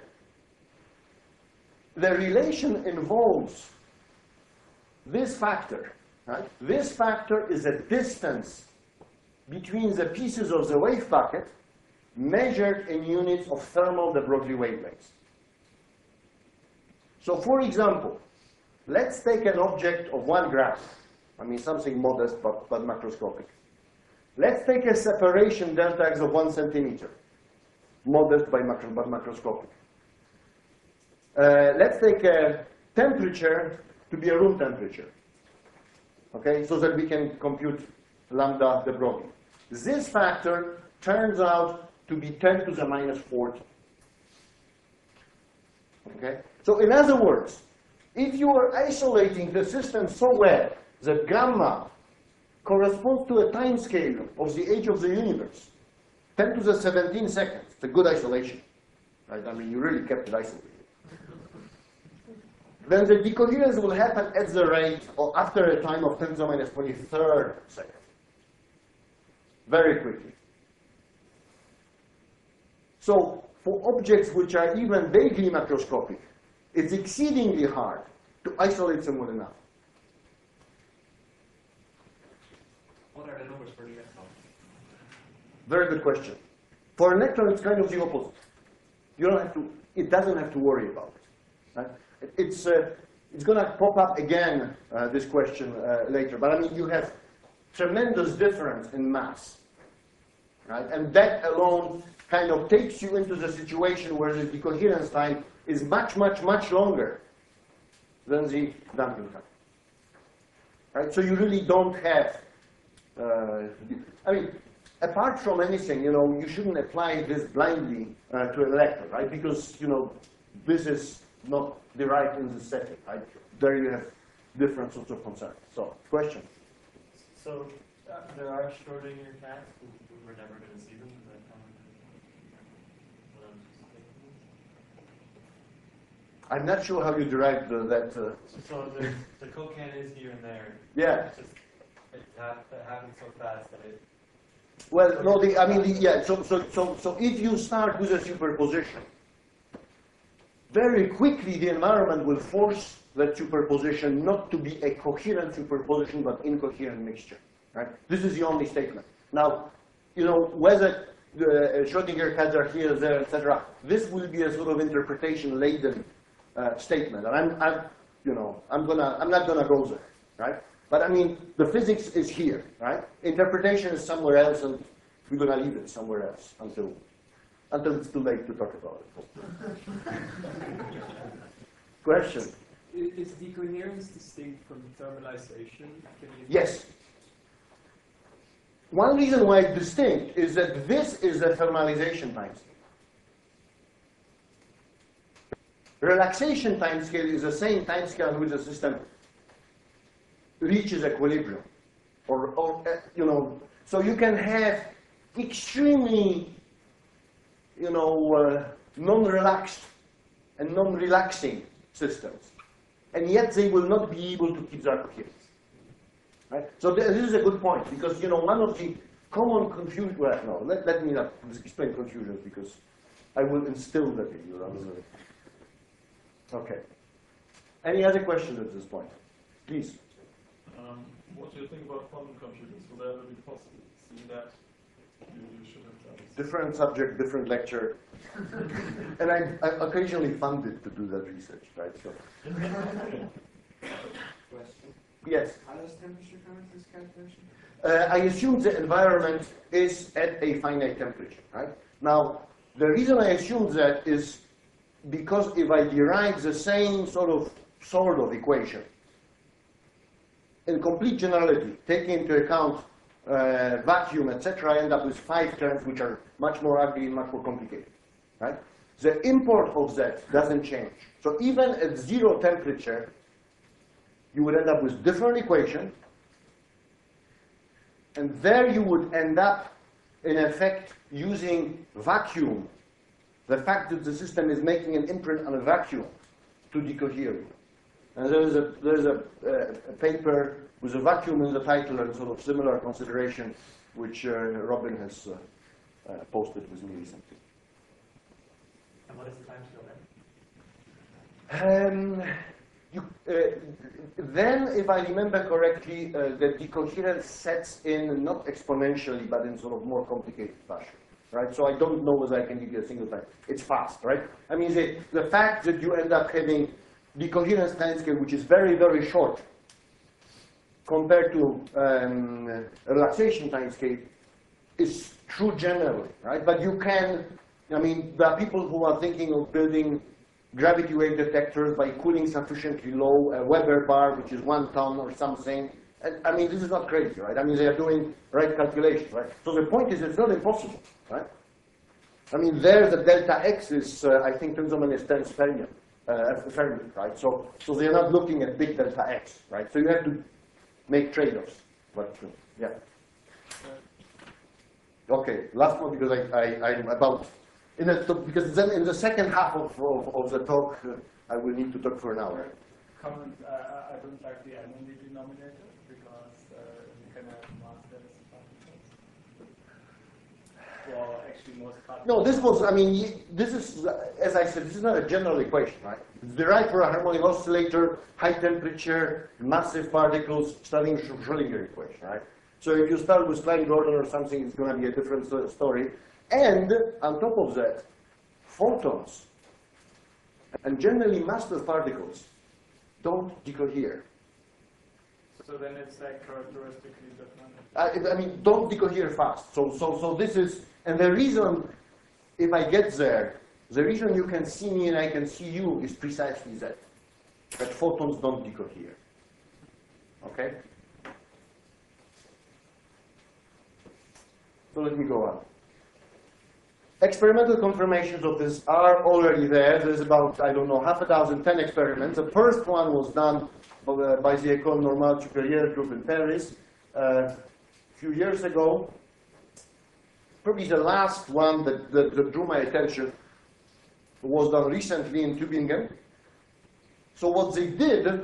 the relation involves this factor, right? This factor is a distance between the pieces of the wave packet measured in units of thermal de Broglie wavelengths. So for example, let's take an object of one gram. I mean, something modest but, but macroscopic. Let's take a separation delta x of one centimeter. Modest by macro, but macroscopic. Uh, let's take a temperature to be a room temperature. Okay, so that we can compute lambda de Broglie. This factor turns out to be ten to the minus forty. Okay, so in other words, if you are isolating the system so well that gamma corresponds to a time scale of the age of the universe, ten to the seventeen seconds, it's a good isolation, right? I mean, you really kept it isolated. Then the decoherence will happen at the rate or after a time of ten to the minus twenty-third second. Very quickly. So for objects which are even vaguely macroscopic, it's exceedingly hard to isolate them well enough. What are the numbers for the electron? Very good question. For an electron, it's kind of the opposite. You don't have to, it doesn't have to worry about it. Right? It's, uh, it's going to pop up again, uh, this question, uh, later. But I mean, you have tremendous difference in mass. Right? And that alone kind of takes you into the situation where the decoherence time is much, much, much longer than the damping time. Right? So you really don't have, uh, I mean, apart from anything, you know, you shouldn't apply this blindly uh, to an electron, right? Because, you know, this is not derived in the setting, right? There you have different sorts of concerns. So, question? So uh, there are Schrodinger cats, we we're never going to see them. Is that common? What I'm just thinking? I'm not sure how you derived uh, that. Uh, So, so there's, the cocan is here and there. yeah. It's just, it, hap it happens so fast that it. Well, no, the, I mean, the, yeah. So, so, so, so if you start with a superposition, very quickly the environment will force that superposition not to be a coherent superposition but incoherent mixture. Right? This is the only statement. Now, you know, whether the Schrodinger cats are here, there, et cetera, this will be a sort of interpretation-laden uh, statement, and I'm, I'm, you know, I'm gonna, I'm not gonna go there, right? But I mean, the physics is here, right? Interpretation is somewhere else, and we're gonna leave it somewhere else until, until it's too late to talk about it. Question? Is decoherence distinct from thermalization? Can you Yes. One reason why it's distinct is that this is the thermalization timescale. Relaxation timescale is the same timescale in which the system reaches equilibrium, or, or uh, you know, so you can have extremely, you know, uh, non-relaxed and non-relaxing systems, and yet they will not be able to keep their coherence. Right? So th this is a good point, because, you know, one of the common confusion, well, no, let, let me not explain confusions, because I will instill that in you rather than. Okay. Any other questions at this point? Please. Um, what do you think about quantum computers? Will that ever be possible? See that? You, you should have done this. Different subject, different lecture. And I, I occasionally funded to do that research, right? So. Question. Yes. How does temperature come into this calculation? Uh, I assume the environment is at a finite temperature, right? Now, the reason I assume that is because if I derive the same sort of sort of equation, in complete generality, taking into account uh, vacuum, et cetera, I end up with five terms which are much more ugly and much more complicated, right? The import of that doesn't change. So even at zero temperature, you would end up with different equation, and there you would end up, in effect, using vacuum, the fact that the system is making an imprint on a vacuum, to decohere it. And there is a, there is a, uh, a paper with a vacuum in the title and sort of similar consideration, which uh, Robin has uh, uh, posted with me recently. And what is the time scale then? Um, you, uh, then, if I remember correctly, uh, the decoherence sets in not exponentially, but in sort of more complicated fashion, right? So I don't know whether I can give you a single time. It's fast, right? I mean, the, the fact that you end up having decoherence timescale, which is very, very short, compared to um, relaxation timescale, is true generally, right? But you can, I mean, there are people who are thinking of building gravity wave detectors by cooling sufficiently low, a Weber bar, which is one ton or something. And, I mean, this is not crazy, right? I mean, they are doing right calculations, right? So the point is, it's not impossible, right? I mean, there the delta X is, uh, I think, ten to the minus ten Fermi, uh, Fermi, right? So, so they're not looking at big delta X, right? So you have to make trade-offs. But, uh, yeah. Okay, last one, because I, I, I'm about, in the, because then in the second half of, of, of the talk, uh, I will need to talk for an hour. Comment, uh, I don't like the M on the denominator because uh, you can have mass density particles. Well, actually, most particles. No, this was, I mean, this is, as I said, this is not a general equation, right? It's derived for a harmonic oscillator, high temperature, massive particles, studying Schrödinger equation, right? So if you start with Klein-Gordon or something, it's going to be a different story. And on top of that, photons, and generally massless particles, don't decohere. So then it's like characteristically different. I, I mean, don't decohere fast. So, so, so this is, and the reason, if I get there, the reason you can see me and I can see you is precisely that, that photons don't decohere. Okay? So let me go on. Experimental confirmations of this are already there. There's about, I don't know, half a dozen, ten experiments. The first one was done by the École Normale Supérieure group in Paris uh, a few years ago. Probably the last one that, that, that drew my attention was done recently in Tübingen. So what they did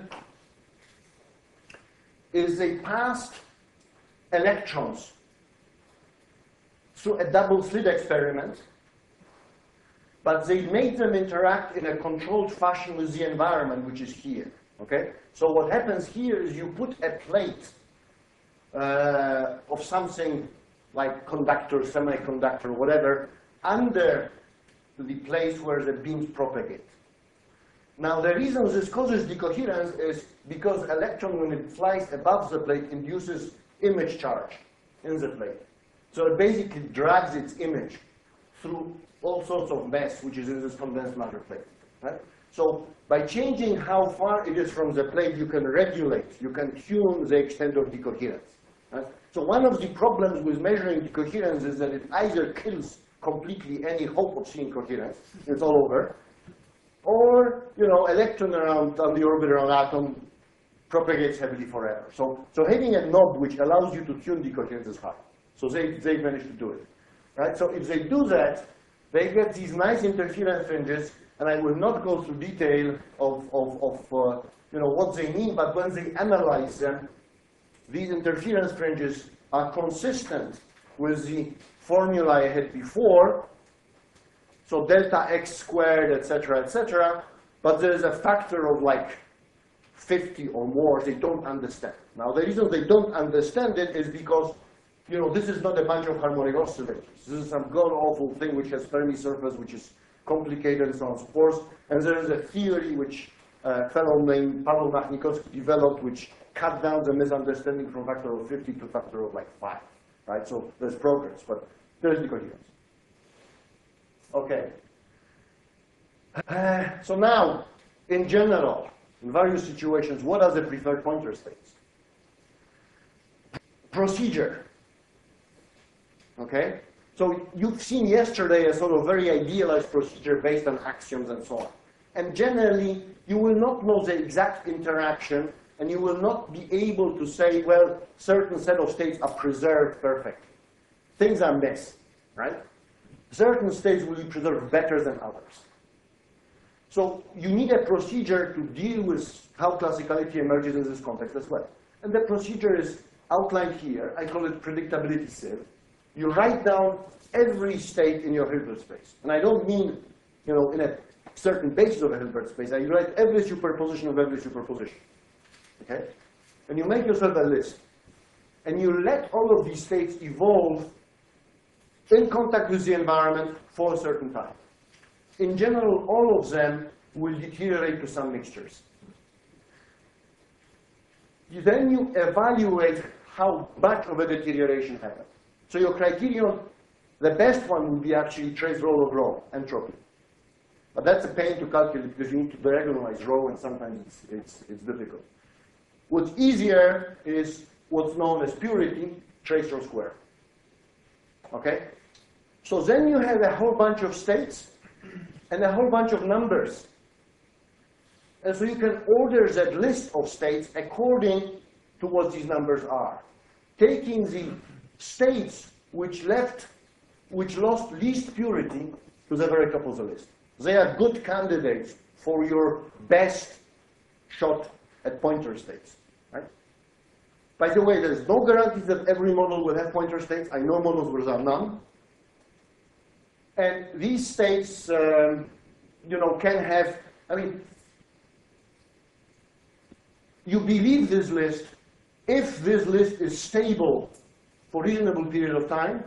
is they passed electrons through a double slit experiment, but they made them interact in a controlled fashion with the environment, which is here. Okay? So what happens here is you put a plate uh, of something like conductor, semiconductor, whatever, under the place where the beams propagate. Now, the reason this causes decoherence is because electron, when it flies above the plate, induces image charge in the plate. So it basically drags its image through all sorts of mass, which is in this condensed matter plate. Right? So by changing how far it is from the plate, you can regulate, you can tune the extent of decoherence. Right? So one of the problems with measuring decoherence is that it either kills completely any hope of seeing coherence, it's all over, or, you know, electron around on the orbit around atom propagates heavily forever. So, so having a knob which allows you to tune decoherence is hard. So they, they managed to do it. Right? So if they do that, they get these nice interference fringes, and I will not go through detail of, of, of uh, you know, what they mean, but when they analyze them, these interference fringes are consistent with the formula I had before, so delta x squared, et cetera, et cetera, but there is a factor of like fifty or more they don't understand. Now, the reason they don't understand it is because, you know, this is not a bunch of harmonic oscillators. This is some god-awful thing which has Fermi surface, which is complicated and so on and so forth. And there is a theory which a fellow named Paweł Machnikowski developed, which cut down the misunderstanding from factor of fifty to factor of like five, right? So there's progress, but there's decoherence. Okay. Uh, so now, in general, in various situations, what are the preferred pointer states? Procedure. Okay? So you've seen yesterday a sort of very idealized procedure based on axioms and so on. And generally, you will not know the exact interaction, and you will not be able to say, well, certain set of states are preserved perfectly. Things are missed, right? Certain states will be preserved better than others. So you need a procedure to deal with how classicality emerges in this context as well. And the procedure is outlined here. I call it predictability sieve. You write down every state in your Hilbert space. And I don't mean, you know, in a certain basis of a Hilbert space. I write every superposition of every superposition. Okay? And you make yourself a list. And you let all of these states evolve in contact with the environment for a certain time. In general, all of them will deteriorate to some mixtures. You, then you evaluate how much of a deterioration happened. So your criterion, the best one would be actually trace rho of rho, entropy. But that's a pain to calculate because you need to diagonalize rho, and sometimes it's, it's, it's difficult. What's easier is what's known as purity, trace rho squared. Okay? So then you have a whole bunch of states and a whole bunch of numbers. And so you can order that list of states according to what these numbers are. Taking the states which left, which lost least purity to the very top of the list. They are good candidates for your best shot at pointer states. Right? By the way, there is no guarantee that every model will have pointer states. I know models where there are none. And these states, um, you know, can have, I mean, you believe this list if this list is stable for a reasonable period of time.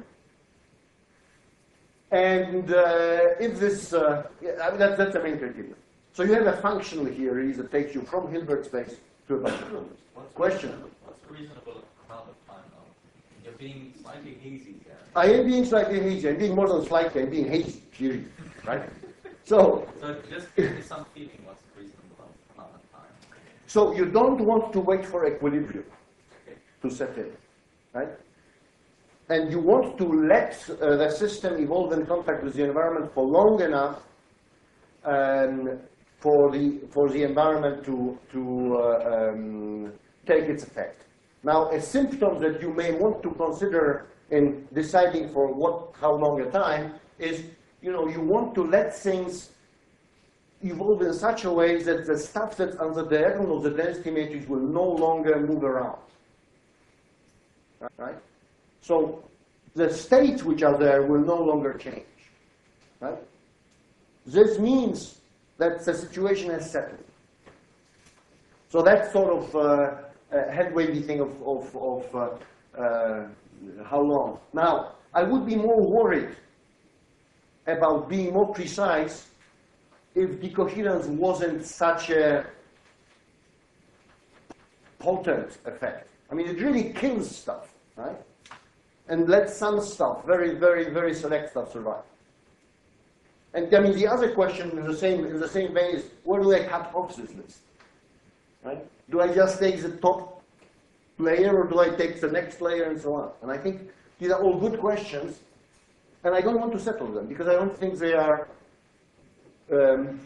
And uh, if this, uh, yeah, I mean, that, that's the main criteria. So you have a functional here is that takes you from Hilbert space to a bunch of numbers. What's Question? Reasonable, what's a reasonable amount of time now? You're being slightly hazy there. I am being slightly hazy. I'm being more than slightly. I'm being hazy, period. Right? So, So just give me some feeling what's a reasonable amount of time. so you don't want to wait for equilibrium to set in, right? And you want to let uh, the system evolve in contact with the environment for long enough um, for the for the environment to to uh, um, take its effect. Now, a symptom that you may want to consider in deciding for what how long a time is, you know, you want to let things evolve in such a way that the stuff that's on the diagonal of the density matrix will no longer move around. Right? So the states which are there will no longer change. Right? This means that the situation has settled. So that's sort of uh, a head-wavy thing of, of, of uh, uh, how long. Now, I would be more worried about being more precise if decoherence wasn't such a potent effect. I mean, it really kills stuff, right? And lets some stuff, very, very, very select stuff, survive. And I mean, the other question in the same in the same vein is, where do I cut off this list? Right? Do I just take the top layer, or do I take the next layer, and so on? And I think these are all good questions, and I don't want to settle them because I don't think they are. Um,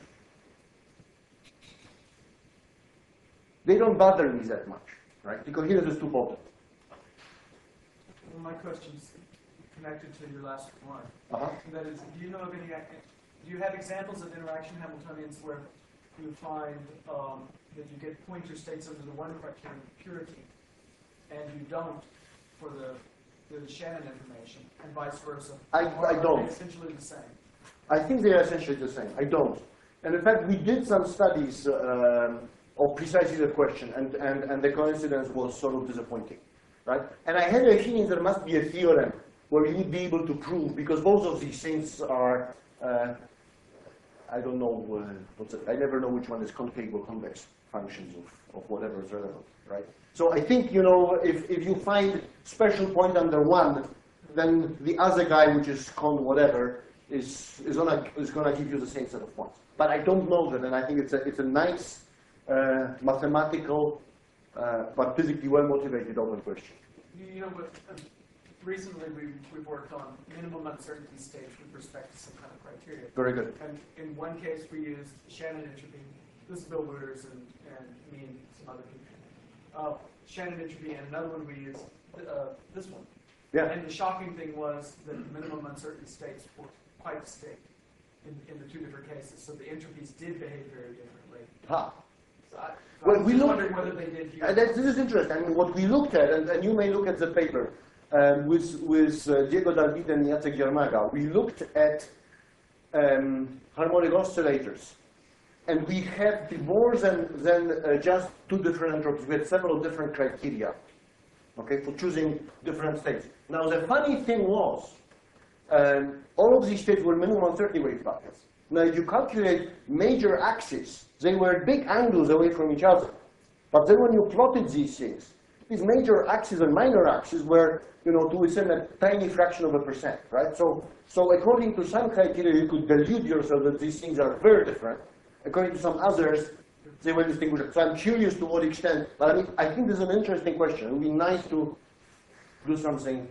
they don't bother me that much, right? Decoherence is too potent. Well, my question's connected to your last remark. Uh-huh. That is, do you know of any, do you have examples of interaction Hamiltonians where you find um, that you get pointer states under the one criterion of purity, and you don't for the, the Shannon information, and vice versa? I, Or I are don't. they essentially the same? I think they are essentially the same. I don't. And in fact, we did some studies uh, of precisely the question, and, and, and the coincidence was sort of disappointing, right? And I had a feeling there must be a theorem where you would be able to prove, because both of these things are, uh, I don't know, uh, what's it, I never know which one is concave or convex functions of, of whatever is relevant, right? So I think, you know, if, if you find special point under one, then the other guy, which is con whatever, is, is gonna, is gonna give you the same set of points. But I don't know that, and I think it's a, it's a nice uh, mathematical, uh, but physically well-motivated open question. You, you know, but uh, recently we, we've worked on minimum uncertainty states with respect to some kind of criteria. Very good. And in one case we used Shannon entropy. This is Bill Wooters and, and me and some other people. Uh, Shannon entropy, and another one we used, uh, this one. Yeah. And the shocking thing was that the minimum uncertainty states were quite distinct in, in the two different cases. So the entropies did behave very differently. Ha. So I, Well, I was we just looked- wondering whether they did here. And that, this is interesting. I mean, what we looked at, and, and you may look at the paper um, with, with uh, Diego Dalbide and Jacek Yermaga, we looked at um, harmonic oscillators. And we had more than, than uh, just two different entropies. We had several different criteria, okay, for choosing different states. Now, the funny thing was, um, all of these states were minimum uncertainty wave packets. Now, if you calculate major axes, they were big angles away from each other. But then when you plotted these things, these major axes and minor axes were, you know, to within a tiny fraction of a percent, right? So, so according to some criteria, you could delude yourself that these things are very different. According to some others, they were distinguished. So I'm curious to what extent, but I mean, I think this is an interesting question. It would be nice to do something.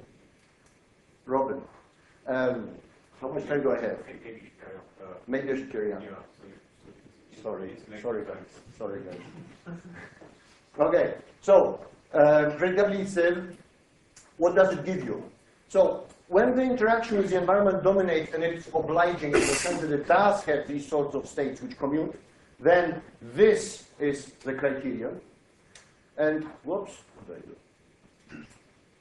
Robin, um, how much time do I have? Maybe I should carry on. Sorry, sorry guys, sorry guys. Okay, so, uh, predictably said, what does it give you? So, when the interaction with the environment dominates and it's obliging in the sense that it does have these sorts of states which commute, then this is the criterion. And, whoops, what did I do?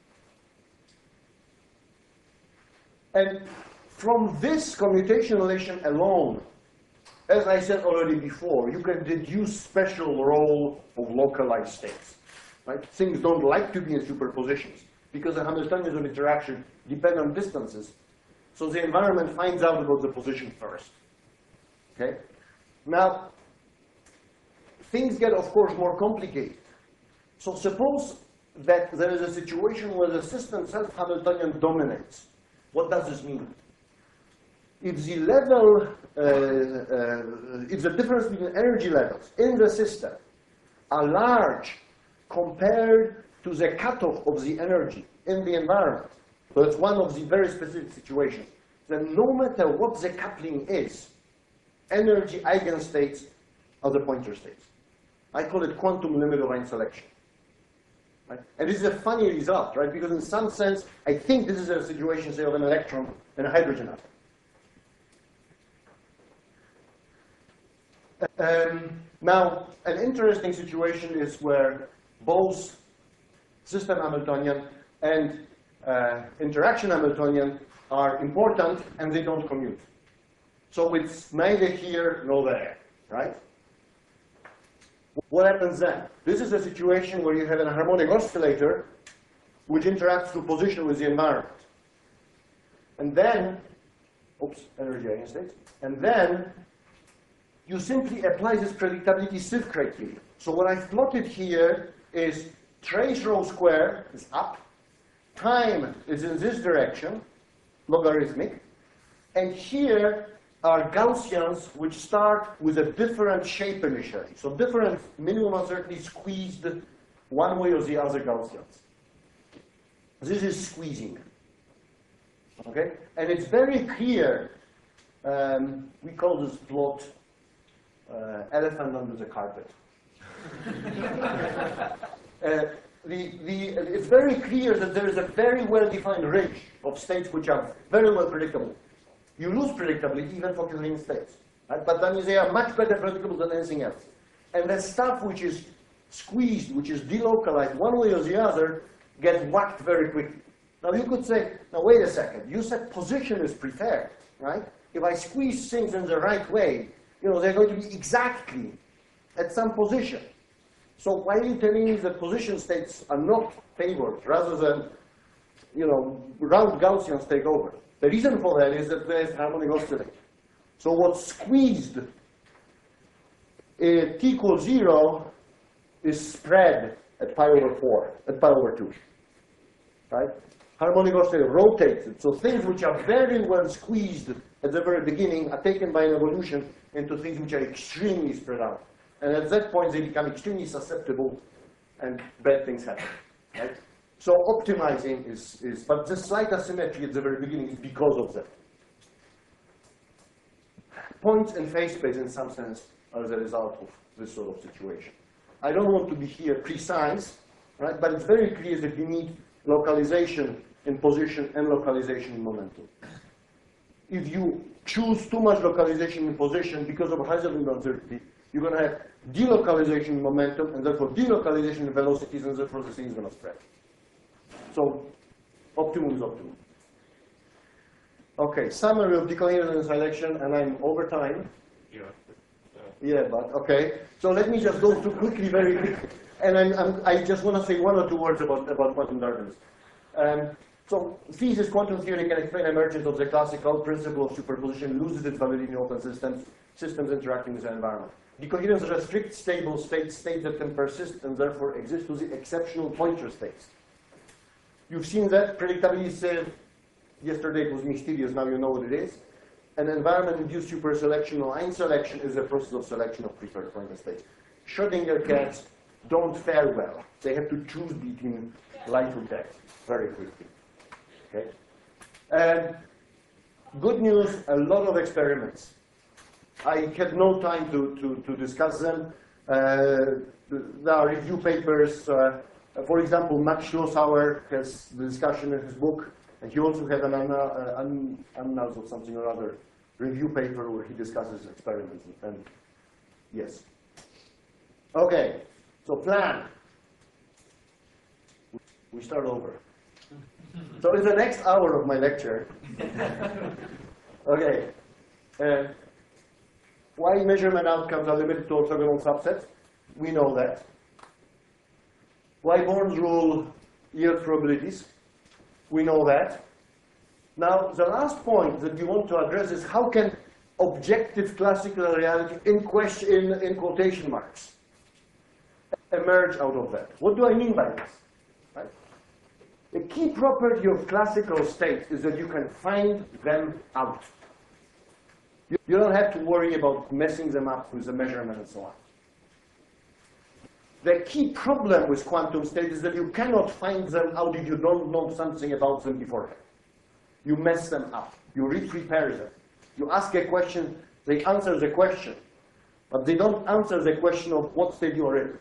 And from this commutation relation alone, as I said already before, you can deduce special role of localized states. Right? Things don't like to be in superpositions because the Hamiltonians of interaction depend on distances. So the environment finds out about the position first. Okay? Now, things get, of course, more complicated. So suppose that there is a situation where the system self-Hamiltonian dominates. What does this mean? If the level, uh, uh, if the difference between energy levels in the system are large compared to the cutoff of the energy in the environment, so it's one of the very specific situations, then no matter what the coupling is, energy eigenstates are the pointer states. I call it quantum limit of selection. Right? And this is a funny result, right? Because in some sense, I think this is a situation, say, of an electron and a hydrogen atom. Um, now, an interesting situation is where both system Hamiltonian and uh, interaction Hamiltonian are important and they don't commute. So it's neither here nor there, right? What happens then? This is a situation where you have an harmonic oscillator which interacts through position with the environment. And then, oops, energy eigenstates, and then you simply apply this predictability sieve criteria. So what I've plotted here is trace rho square is up, time is in this direction, logarithmic, and here are Gaussians which start with a different shape initially. So different minimum uncertainty squeezed one way or the other Gaussians. This is squeezing. Okay? And it's very clear, um, we call this plot uh, elephant under the carpet. uh, the, the, it's very clear that there is a very well-defined range of states which are very well predictable. You lose predictably even for clean states. Right? But then they are much better predictable than anything else. And the stuff which is squeezed, which is delocalized one way or the other, gets whacked very quickly. Now you could say, now wait a second, you said position is preferred, right? If I squeeze things in the right way, you know, they're going to be exactly at some position. So why are you telling me that position states are not favored rather than, you know, round Gaussians take over? The reason for that is that there's harmonic oscillator. So what's squeezed uh, t equals zero is spread at pi over four, at pi over two, right? Harmonic oscillator rotates it. So things which are very well squeezed at the very beginning are taken by an evolution into things which are extremely spread out. And at that point, they become extremely susceptible, and bad things happen, right? So optimizing is, is, but the slight asymmetry at the very beginning is because of that. Points in phase space, in some sense, are the result of this sort of situation. I don't want to be here precise, right? But it's very clear that you need localization in position and localization in momentum. If you choose too much localization in position because of Heisenberg uncertainty, you're going to have delocalization in momentum, and therefore delocalization in velocities, and therefore the thing is going to spread. So optimum is optimum. Okay, summary of decoherence selection, and I'm over time. Yeah. Yeah, but okay. So let me just go through quickly, very quickly. And I'm, I'm, I just want to say one or two words about, about quantum darkness. Um, so thesis quantum theory can explain emergence of the classical principle of superposition, loses its validity in open systems, systems interacting with the environment. Decoherence restricts stable states, states that can persist and therefore exist to the exceptional pointer states. You've seen that predictability said yesterday it was mysterious, now you know what it is. An environment-induced superselection or einselection is a process of selection of preferred pointer states. Schrödinger cats don't fare well. They have to choose between life or death very quickly. Okay? And good news, a lot of experiments. I had no time to, to, to discuss them. Uh, there are review papers. Uh, for example, Max Schlossauer has the discussion in his book, and he also had an annals uh, or something or other review paper where he discusses experiments. And yes. Okay, so plan. We start over. So in the next hour of my lecture, okay. Uh, Why measurement outcomes are limited to orthogonal subsets? We know that. Why Born's rule yields probabilities? We know that. Now, the last point that we want to address is how can objective classical reality in question, in, in quotation marks, emerge out of that? What do I mean by this? Right? The key property of classical states is that you can find them out. You don't have to worry about messing them up with the measurement and so on. The key problem with quantum states is that you cannot find them out if you don't know something about them beforehand. You mess them up. You re-prepare them. You ask a question, they answer the question, but they don't answer the question of what state you are in.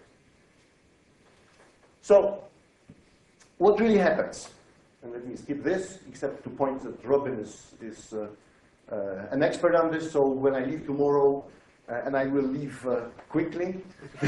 So, what really happens? And let me skip this, except to point that Robin is, is uh, Uh, an expert on this, so when I leave tomorrow, uh, and I will leave uh, quickly,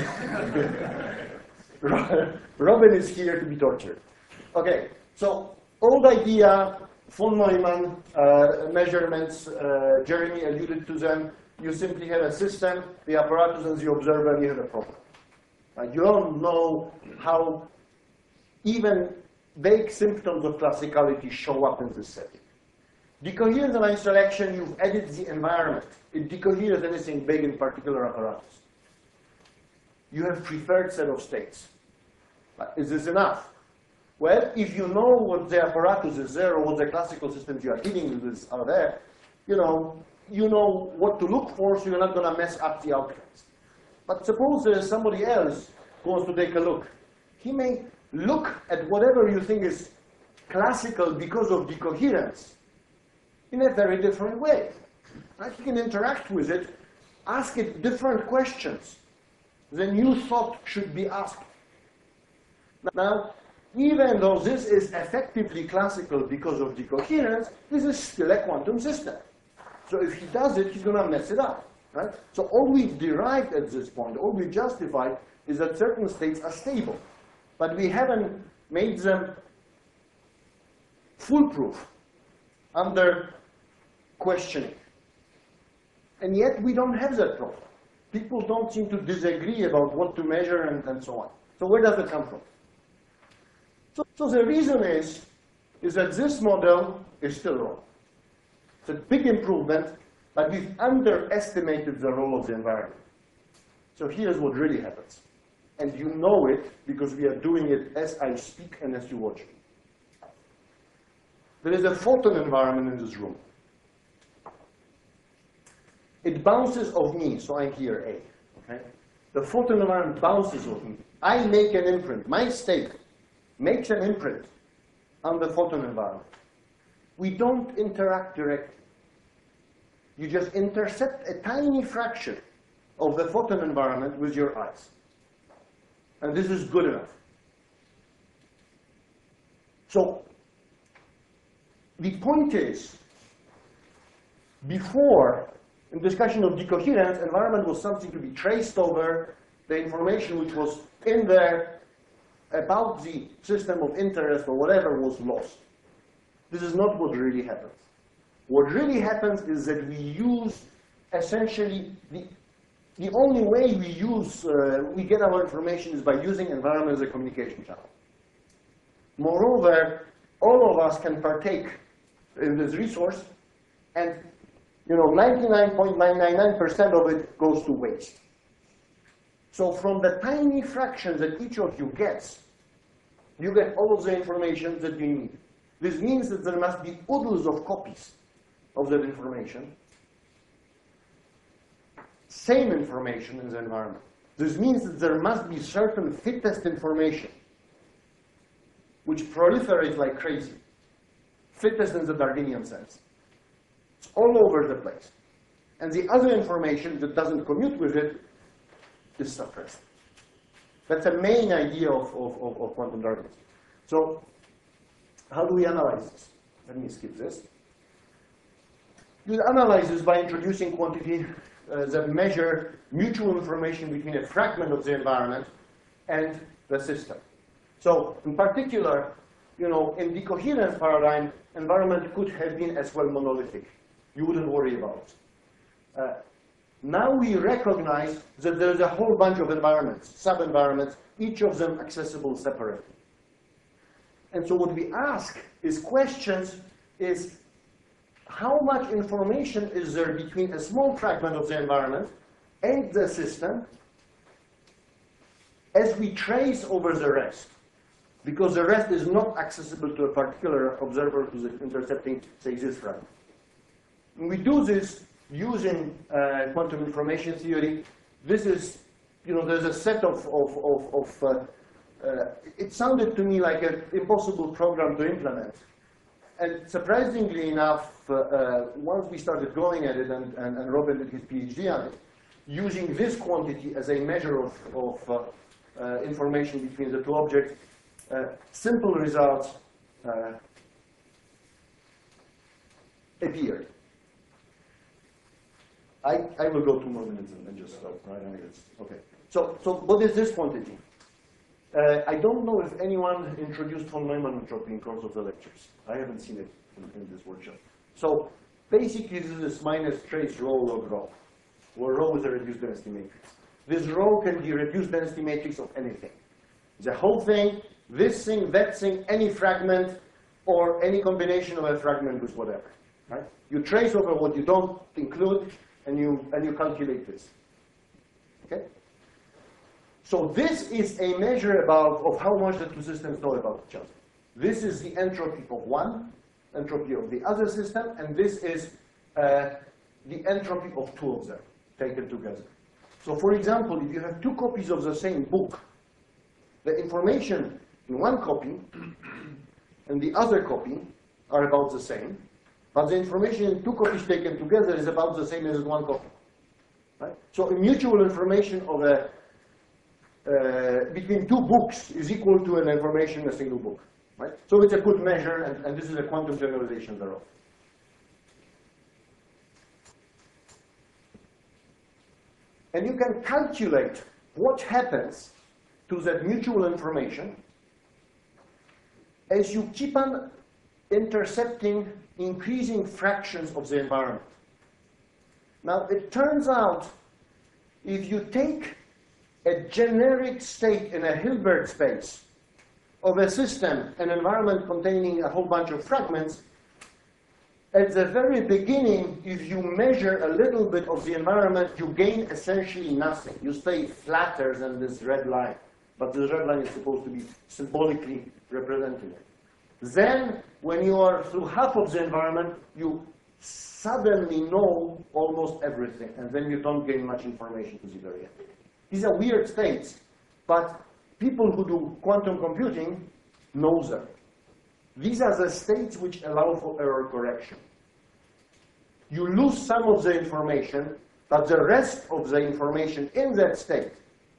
Robin is here to be tortured. Okay, so old idea, von Neumann, uh, measurements, uh, Jeremy alluded to them. You simply have a system, the apparatus and the observer, and you have a problem. Uh, you don't know how even vague symptoms of classicality show up in this setting. Decoherence and einselection, you've added the environment. It decoheres anything big in particular apparatus. You have preferred set of states. But is this enough? Well, if you know what the apparatus is there or what the classical systems you are dealing with are there, you know, you know what to look for, so you're not going to mess up the outcomes. But suppose there is somebody else who wants to take a look. He may look at whatever you think is classical because of decoherence in a very different way. Right? You can interact with it, ask it different questions than you thought should be asked. Now, even though this is effectively classical because of decoherence, this is still a quantum system. So if he does it, he's going to mess it up. Right? So all we've derived at this point, all we justified, is that certain states are stable. But we haven't made them foolproof under questioning. And yet we don't have that problem. People don't seem to disagree about what to measure and, and so on. So where does it come from? So, so the reason is, is that this model is still wrong. It's a big improvement, but we've underestimated the role of the environment. So here's what really happens. And you know it because we are doing it as I speak and as you watch me. There is a photon environment in this room. It bounces off me, so I'm here, A. Okay? The photon environment bounces off me. I make an imprint. My state makes an imprint on the photon environment. We don't interact directly. You just intercept a tiny fraction of the photon environment with your eyes. And this is good enough. So the point is, before, in discussion of decoherence, environment was something to be traced over. The information which was in there about the system of interest or whatever was lost. This is not what really happens. What really happens is that we use essentially the The only way we use, uh, we get our information is by using environment as a communication channel. Moreover, all of us can partake in this resource, and you know, ninety-nine point nine nine nine percent of it goes to waste. So from the tiny fraction that each of you gets, you get all of the information that you need. This means that there must be oodles of copies of that information. Same information in the environment. This means that there must be certain fittest information which proliferates like crazy. Fittest in the Darwinian sense. It's all over the place. And the other information that doesn't commute with it is suppressed. That's a main idea of, of, of, of quantum Darwinism. So how do we analyze this? Let me skip this. We analyze this by introducing quantity uh, that measure mutual information between a fragment of the environment and the system. So in particular, you know, in the coherence paradigm, environment could have been as well monolithic. You wouldn't worry about it. Uh, now we recognize that there's a whole bunch of environments, sub-environments, each of them accessible separately. And so what we ask is questions is, how much information is there between a small fragment of the environment and the system as we trace over the rest? Because the rest is not accessible to a particular observer who's intercepting, say, this fragment. And we do this using uh, quantum information theory. This is, you know, there's a set of, of, of, of uh, uh, it sounded to me like an impossible program to implement. And surprisingly enough, uh, uh, once we started going at it, and, and, and Robin did his PhD on it, using this quantity as a measure of, of uh, uh, information between the two objects, uh, simple results uh, appeared. I, I will go two more minutes and then just stop, right? I mean, it's, okay. So, so what is this quantity? Uh, I don't know if anyone introduced von Neumann entropy in course of the lectures. I haven't seen it in, in this workshop. So basically, this is minus trace rho log rho, where rho is a reduced density matrix. This rho can be a reduced density matrix of anything. The whole thing, this thing, that thing, any fragment, or any combination of a fragment with whatever. Right? You trace over what you don't include, and you and you calculate this. Okay. So this is a measure about of how much the two systems know about each other. This is the entropy of one, entropy of the other system, and this is uh, the entropy of two of them taken together. So for example, if you have two copies of the same book, the information in one copy and the other copy are about the same, but the information in two copies taken together is about the same as in one copy. Right? So a mutual information of a Uh, between two books is equal to an information in a single book. Right? So it's a good measure, and, and this is a quantum generalization thereof. And you can calculate what happens to that mutual information as you keep on intercepting increasing fractions of the environment. Now, it turns out if you take a generic state in a Hilbert space of a system, an environment containing a whole bunch of fragments, at the very beginning, if you measure a little bit of the environment, you gain essentially nothing. You stay flatter than this red line. But this red line is supposed to be symbolically representing it. Then, when you are through half of the environment, you suddenly know almost everything, and then you don't gain much information to the very end. These are weird states, but people who do quantum computing know them. These are the states which allow for error correction. You lose some of the information, but the rest of the information in that state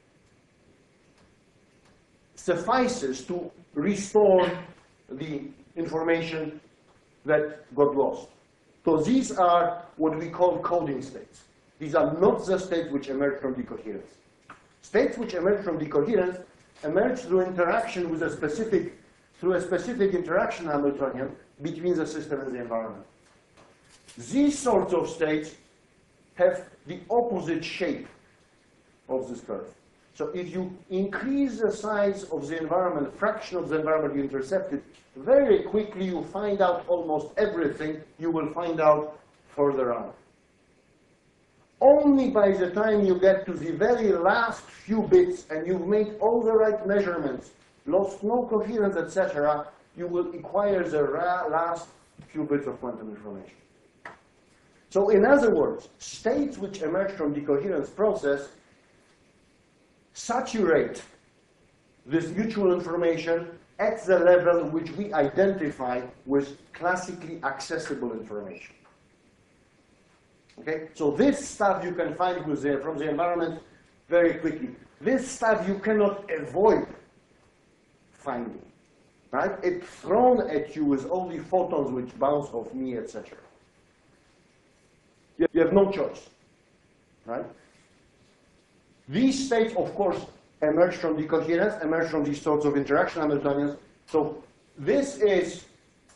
suffices to restore the information that got lost. So these are what we call coding states. These are not the states which emerge from decoherence. States which emerge from decoherence emerge through interaction with a specific, through a specific interaction Hamiltonian between the system and the environment. These sorts of states have the opposite shape of this curve. So if you increase the size of the environment, fraction of the environment you intercepted, very quickly you find out almost everything you will find out further on. Only by the time you get to the very last few bits and you've made all the right measurements, lost no coherence, et cetera, you will acquire the last few bits of quantum information. So in other words, states which emerge from decoherence process saturate this mutual information at the level which we identify with classically accessible information. Okay? So this stuff you can find with the, from the environment very quickly. This stuff you cannot avoid finding. Right? It's thrown at you with all the photons which bounce off me, et cetera. You have no choice. Right? These states, of course, emerge from decoherence, emerge from these sorts of interaction Hamiltonians. So this is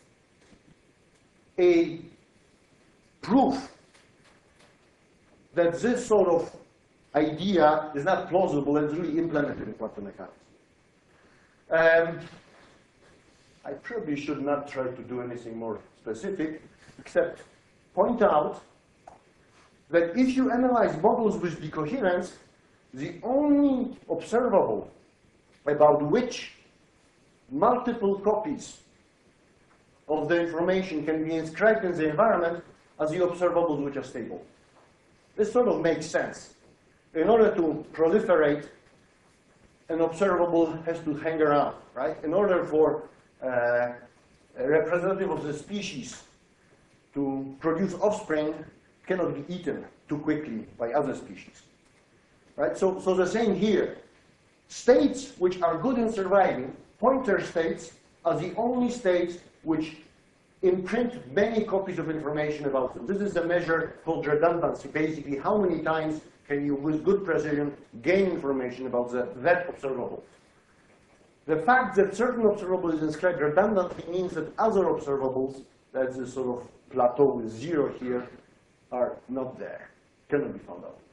a proof that this sort of idea is not plausible and is really implemented in quantum mechanics. Um, I probably should not try to do anything more specific, except point out that if you analyze models with decoherence, the only observable about which multiple copies of the information can be inscribed in the environment are the observables which are stable. This sort of makes sense. In order to proliferate, an observable has to hang around, right? In order for uh, a representative of the species to produce offspring, cannot be eaten too quickly by other species. Right? So, so the same here. States which are good in surviving, pointer states, are the only states which imprint many copies of information about them. This is a measure called redundancy. Basically, how many times can you, with good precision, gain information about the, that observable? The fact that certain observable is inscribed redundantly means that other observables, that's this sort of plateau with zero here, are not there, cannot be found out.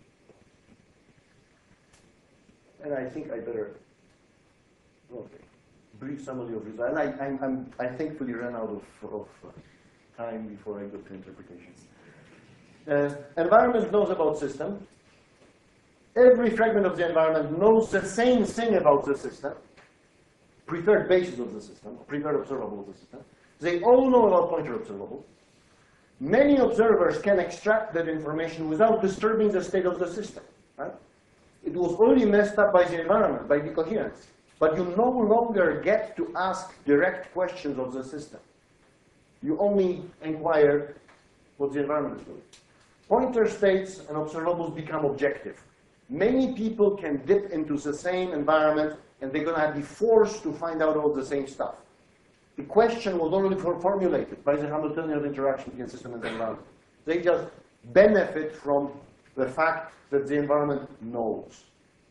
And I think I better, okay, brief summary of this. And I, I'm, I'm, I thankfully ran out of, of time before I got to interpretations. Uh, environment knows about system. Every fragment of the environment knows the same thing about the system, preferred basis of the system, preferred observable of the system. They all know about pointer observable. Many observers can extract that information without disturbing the state of the system. Right? It was only messed up by the environment, by decoherence. But you no longer get to ask direct questions of the system. You only inquire what the environment is doing. Pointer states and observables become objective. Many people can dip into the same environment, and they're going to be forced to find out all the same stuff. The question was already formulated by the Hamiltonian interaction between system and the environment. They just benefit from the fact that the environment knows.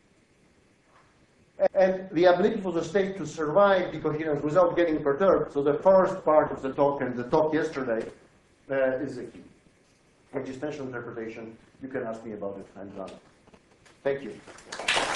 And the ability for the state to survive decoherence without getting perturbed, so the first part of the talk and the talk yesterday uh, is the key. existential interpretation, you can ask me about it. I'm done. Thank you.